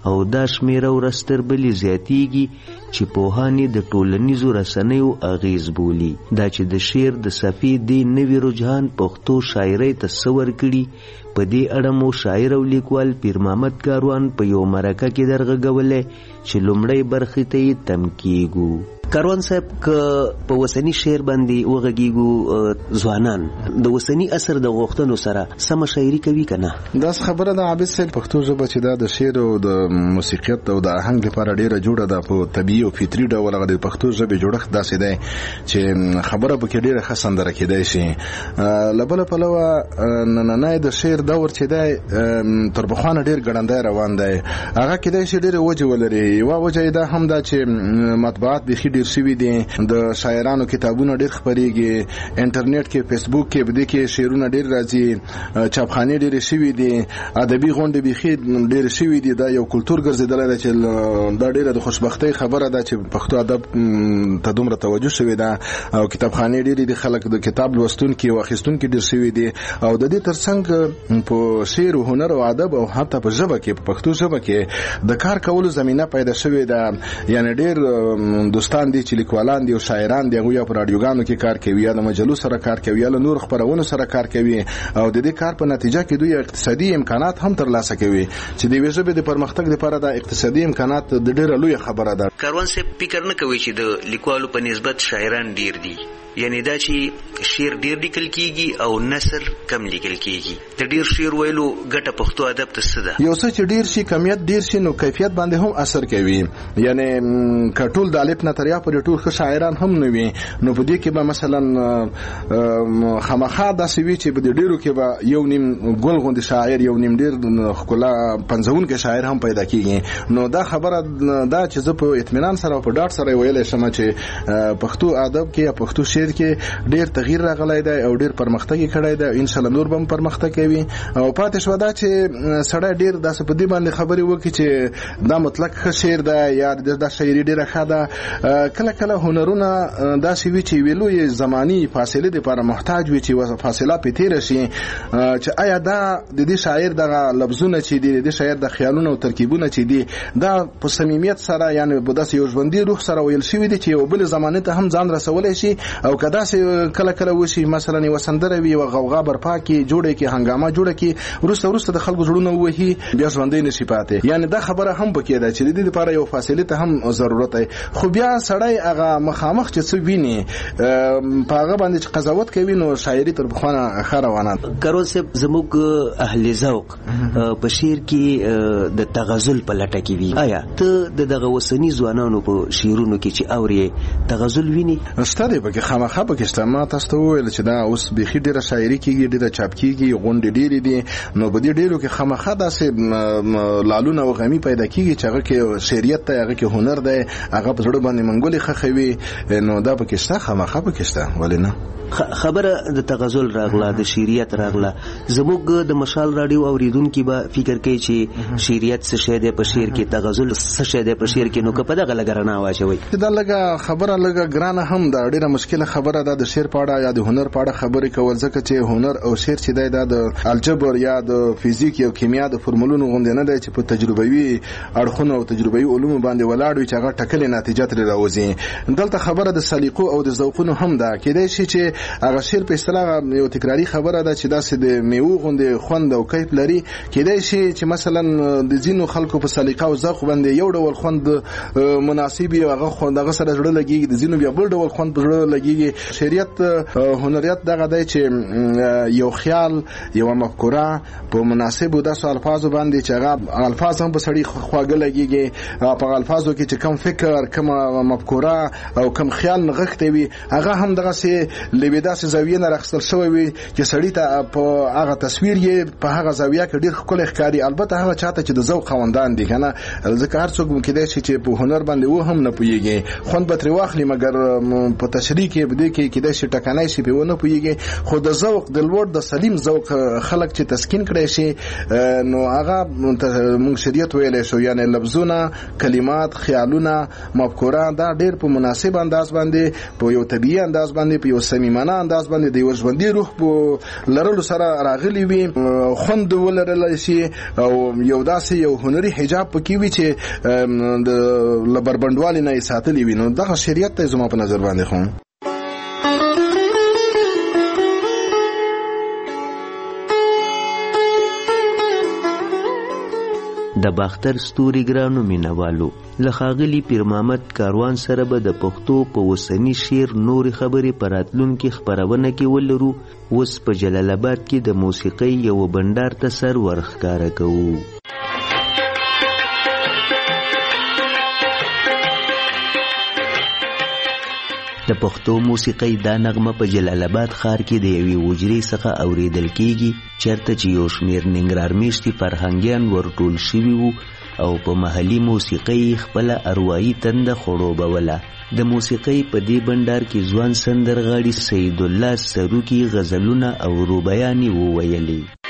او دا شمیره ورځ تر بلې زیاتیږي چې پوهانې د ټولنیزو رسنیو اغیز بولي. دا چې د شعر د صفحې دې نوي رجحان پښتو شاعرۍ ته څه ورکړي، په دې اړه مو شاعر او لیکوال پیر محمد کاروان په یو مرکه کې درغږولی چې لومړۍ برخې ته یې تم کیږو. کاروان صاحب که په وسنی شعر باندې وغږیږو ځوانان د وسنی اثر د غوښتنو سره سم شاعري کوي که نه؟ دا خبره ده عابد صاحب، پښتو ژبه چې دا د شعر او د موسیقیت او د آهنګ لپاره ډیره جوړه ده. په طبیعي او فطري ډول هغه د پښتو ژبې جوړښت داسې دی چې خبره پکې ډیره ښه سندره کیدای شي. له بله پلوه نننی د شعر دور چې دی تر پخوا نه ډیر ګړندی روان دی. هغه کیدای شي ډیرې وجې ولري. یوه وجه یې دا هم ده چې مطبوعات بیخي ډیر شوي دي، د شاعرانو کتابونه ډیر خپریږي، انټرنیټ کې فیسبوک کې بده کې شعرونه ډیر راځي، چاپخانې ډیر شوي دي، ادبي غونډې بیخي ډیر شوي دي. دا یو کلتور ګرځیدلی دی چې دا ډیره د خوشبختۍ خبره ده چې پښتو ادب ته دومره توجه شوې ده او کتابخانې ډیرې دي، خلک د کتاب لوستونکي او اخیستونکي ډیر شوي دي. او د دې ترڅنګ په شعر او هنر او ادب او حتی په ژبه کې په پښتو ژبه کې د کار کولو زمینه پیدا شوې ده. یعنی ډیر دوستان دي چې لیکوالان دي او شاعران دي، هغوی په راډیوګانو کې کار کوي، یا د مجلو سره کار کوي، یا له نور خپرونو سره کار کوي، او د دې کار په نتیجه کې دوی اقتصادي امکانات هم ترلاسه کوي چې د یوې ژبې د پرمختګ لپاره د اقتصادي امکانات د ډیره لویه خبره ده. کاروان صاحب فکر نه کوي چې د لیکوالو په نسبت شاعران ډیر دي، یعنی دا چې شعر ډیر لیکل کیږي او نثر کم لیکل کیږي؟ د ډیر شعر ویلو ګټه پښتو ادب ته څه ده؟ یو څه چې ډیر شي کمیت ډیر شي نو کیفیت باندې هم اثر کوي. یعنی کټول د الف نه تر یا پورې ټول ښه شاعران هم نه وي، نو په دې کې به مثلا خامخا داسې وي چې په دې ډیرو کې به یو نیم ګل غوندې شاعر، یو نیم ډیر ښکلا پنځونکی شاعر هم پیدا کیږي. نو دا خبره دا چې زه په اطمینان سره او په ډاډ سره ویلی شم چې پښتو ادب کې یا پښتو شعر کې ډیر تغییر راغلی دی او ډیر پرمختګ یې کړی دی، ان شاء الله نور به هم پرمختګ کوي. او پاتې شوه دا چې سړی ډیر داسې په دې باندې خبرې وکړي چې دا مطلق ښه شعر ده یا دا شاعري ډیره ښه ده. کله کله هنرونه داسې وي چې یوې لویې زماني فاصلې دپاره محتاج وي چې فاصله پرې تېره شي چې آیا دا د دې شاعر دغه لفظونه چې دي، د دې شاعر د خیالونه او ترکیبونه چې دي، دا په صمیمیت سره یعنی په داسې یو ژوندي روح سره ویل شوي دي چې یو بلې زمانې ته هم ځان رسولی شي. او که داسې کله کله وشي مثلا یوه سندره وي، یوه غوغا برپا کړي، جوړه کړي، هنګامه جوړه کړي، وروسته د خلکو زړونه ووهي، بیا ژوندی نشي پاتې. یعنی دا خبره هم پکې ده چې د دې لپاره یو فاصلې ته هم ضرورت دی. خو بیا سړی هغه مخامخ چې څه ویني په هغه باندې چې قضاوت کوي، نو شاعري تر پخوا نه ښه روانه ده. کاروان صاحب زموږ اهل ذوق په شعر کې د تغزل په لټه کې وي. آیا ته دغه وسني ځوانانو په شعرونو کې چې اوري تغزل ویني؟ شته دی پکې، خامخا پکې شته. ما تاسو ته وویل چې دا اوس بیخي ډیره شاعري کېږي، ډیره چاپ کېږي، غونډې ډیرې دي. نو په دې ډیرو کې خامخا داسې لالونه او غمي پیدا کېږي چې هغه کې شعریت دی، هغه کې هنر دی، هغه په زړه باندې منګولې خښوي. نو دا پکې شته، خامخا پکې شته، ولې نه؟ خبره د تغزل راغله، د شعریت راغله. زموږ د مشال راډیو اوریدونکي به فکر کوي چې شعریت څه شی دی په شعر کې، تغزل څه شی دی په شعر کې. نو که په دغه لږه رڼا واچوئ. دا لږه خبره لږه ګرانه هم ده، ډیره مشکله خبره ده د شعر په اړه یا د هنر په اړه خبرې کول، ځکه چې هنر او شعر چې دی دا د الجبر یا د فزیک یا کیمیا د فرمولونو غوندې نه دی چې په تجربوي اړخونو او تجربوي علومو باندې ولاړ وي چې هغه ټاکلې نتیجه ترې راوځي. دلته خبره د سلیقو او د ذوقونو هم ده. کېدای شي چې هغه شعر په اصطلاح یو تکراری خبره ده چې داسې د میوو غوندې خوند او کیف لري. کېدای شي چې مثلا د ځینو خلکو په سلیقه او ذوق باندې یو ډول خوند مناسب وي، هغه خوند هغه سره زړه لګېږي، د ځینو بیا بل ډول خوند په زړه لګېږي. شعریت هنریت دغه دی چې یو خیال، یو مفکوره په مناسبو داسې الفاظو باندې چې هغه الفاظ هم په سړي خواږه لګېږي، په الفاظو کې چې کم فکر، کم مفکوره او کم خیال نغښتی وي، هغه هم دغسې له داسې زاویې نه راخیستل شوی وي چې سړي ته په هغه تصویر یې په هغه زاویه کې ډېر ښکلی ښکاري. البته هغه چاته چې د ذوق خاوندان دي که نه، ځکه هر څوک کېدای شي چې په هنر باندې و هم نه پوهېږي، خوند به ترې واخلي، مګر په تشریح کې بده کې کېدای شي ټکنای شي په ونه پويږي خو د ذوق د لوړ د سلیم ذوق خلک چې تسکین کړي شي نو هغه موږ شریعت ویلې شو یعنی لفظونه کلمات خیالونه مفکوره دا ډېر په مناسب انداز باندې په یو طبيعي انداز باندې په یو صمیمانه انداز باندې د یو ژوندۍ روح په لرلو سره راغلي وي خوند ولرل شي او یو داسې یو هنري حجاب پکې وي چې د لبربندوالي نه ساتلي وي نو دغه شریعت ته زما په نظر باندې خو د باختر ستوري ګرانو مینوالو له ښاغلي پیر محمد کاروان سره به د پښتو په اوسني شعر نورې خبرې په راتلونکي خپرونه کې ولرو. اوس په جلال آباد کې د موسیقۍ یو بنډار ته سر ورښکاره کوو. د پښتو موسیقۍ دا نغمه په جلال آباد ښار کې د یوې حجرې څخه اوریدل کیږي چېرته چې یو شمېر ننګرهار میشتي فرهنګیان ورټول شوي وو او په محلي موسیقۍ خپله اروايي تنده خړوبوله. د موسیقۍ په دې بنډار کې ځوان سندرغاړي سید الله سروکي غزلونه او روبیانې وویلې.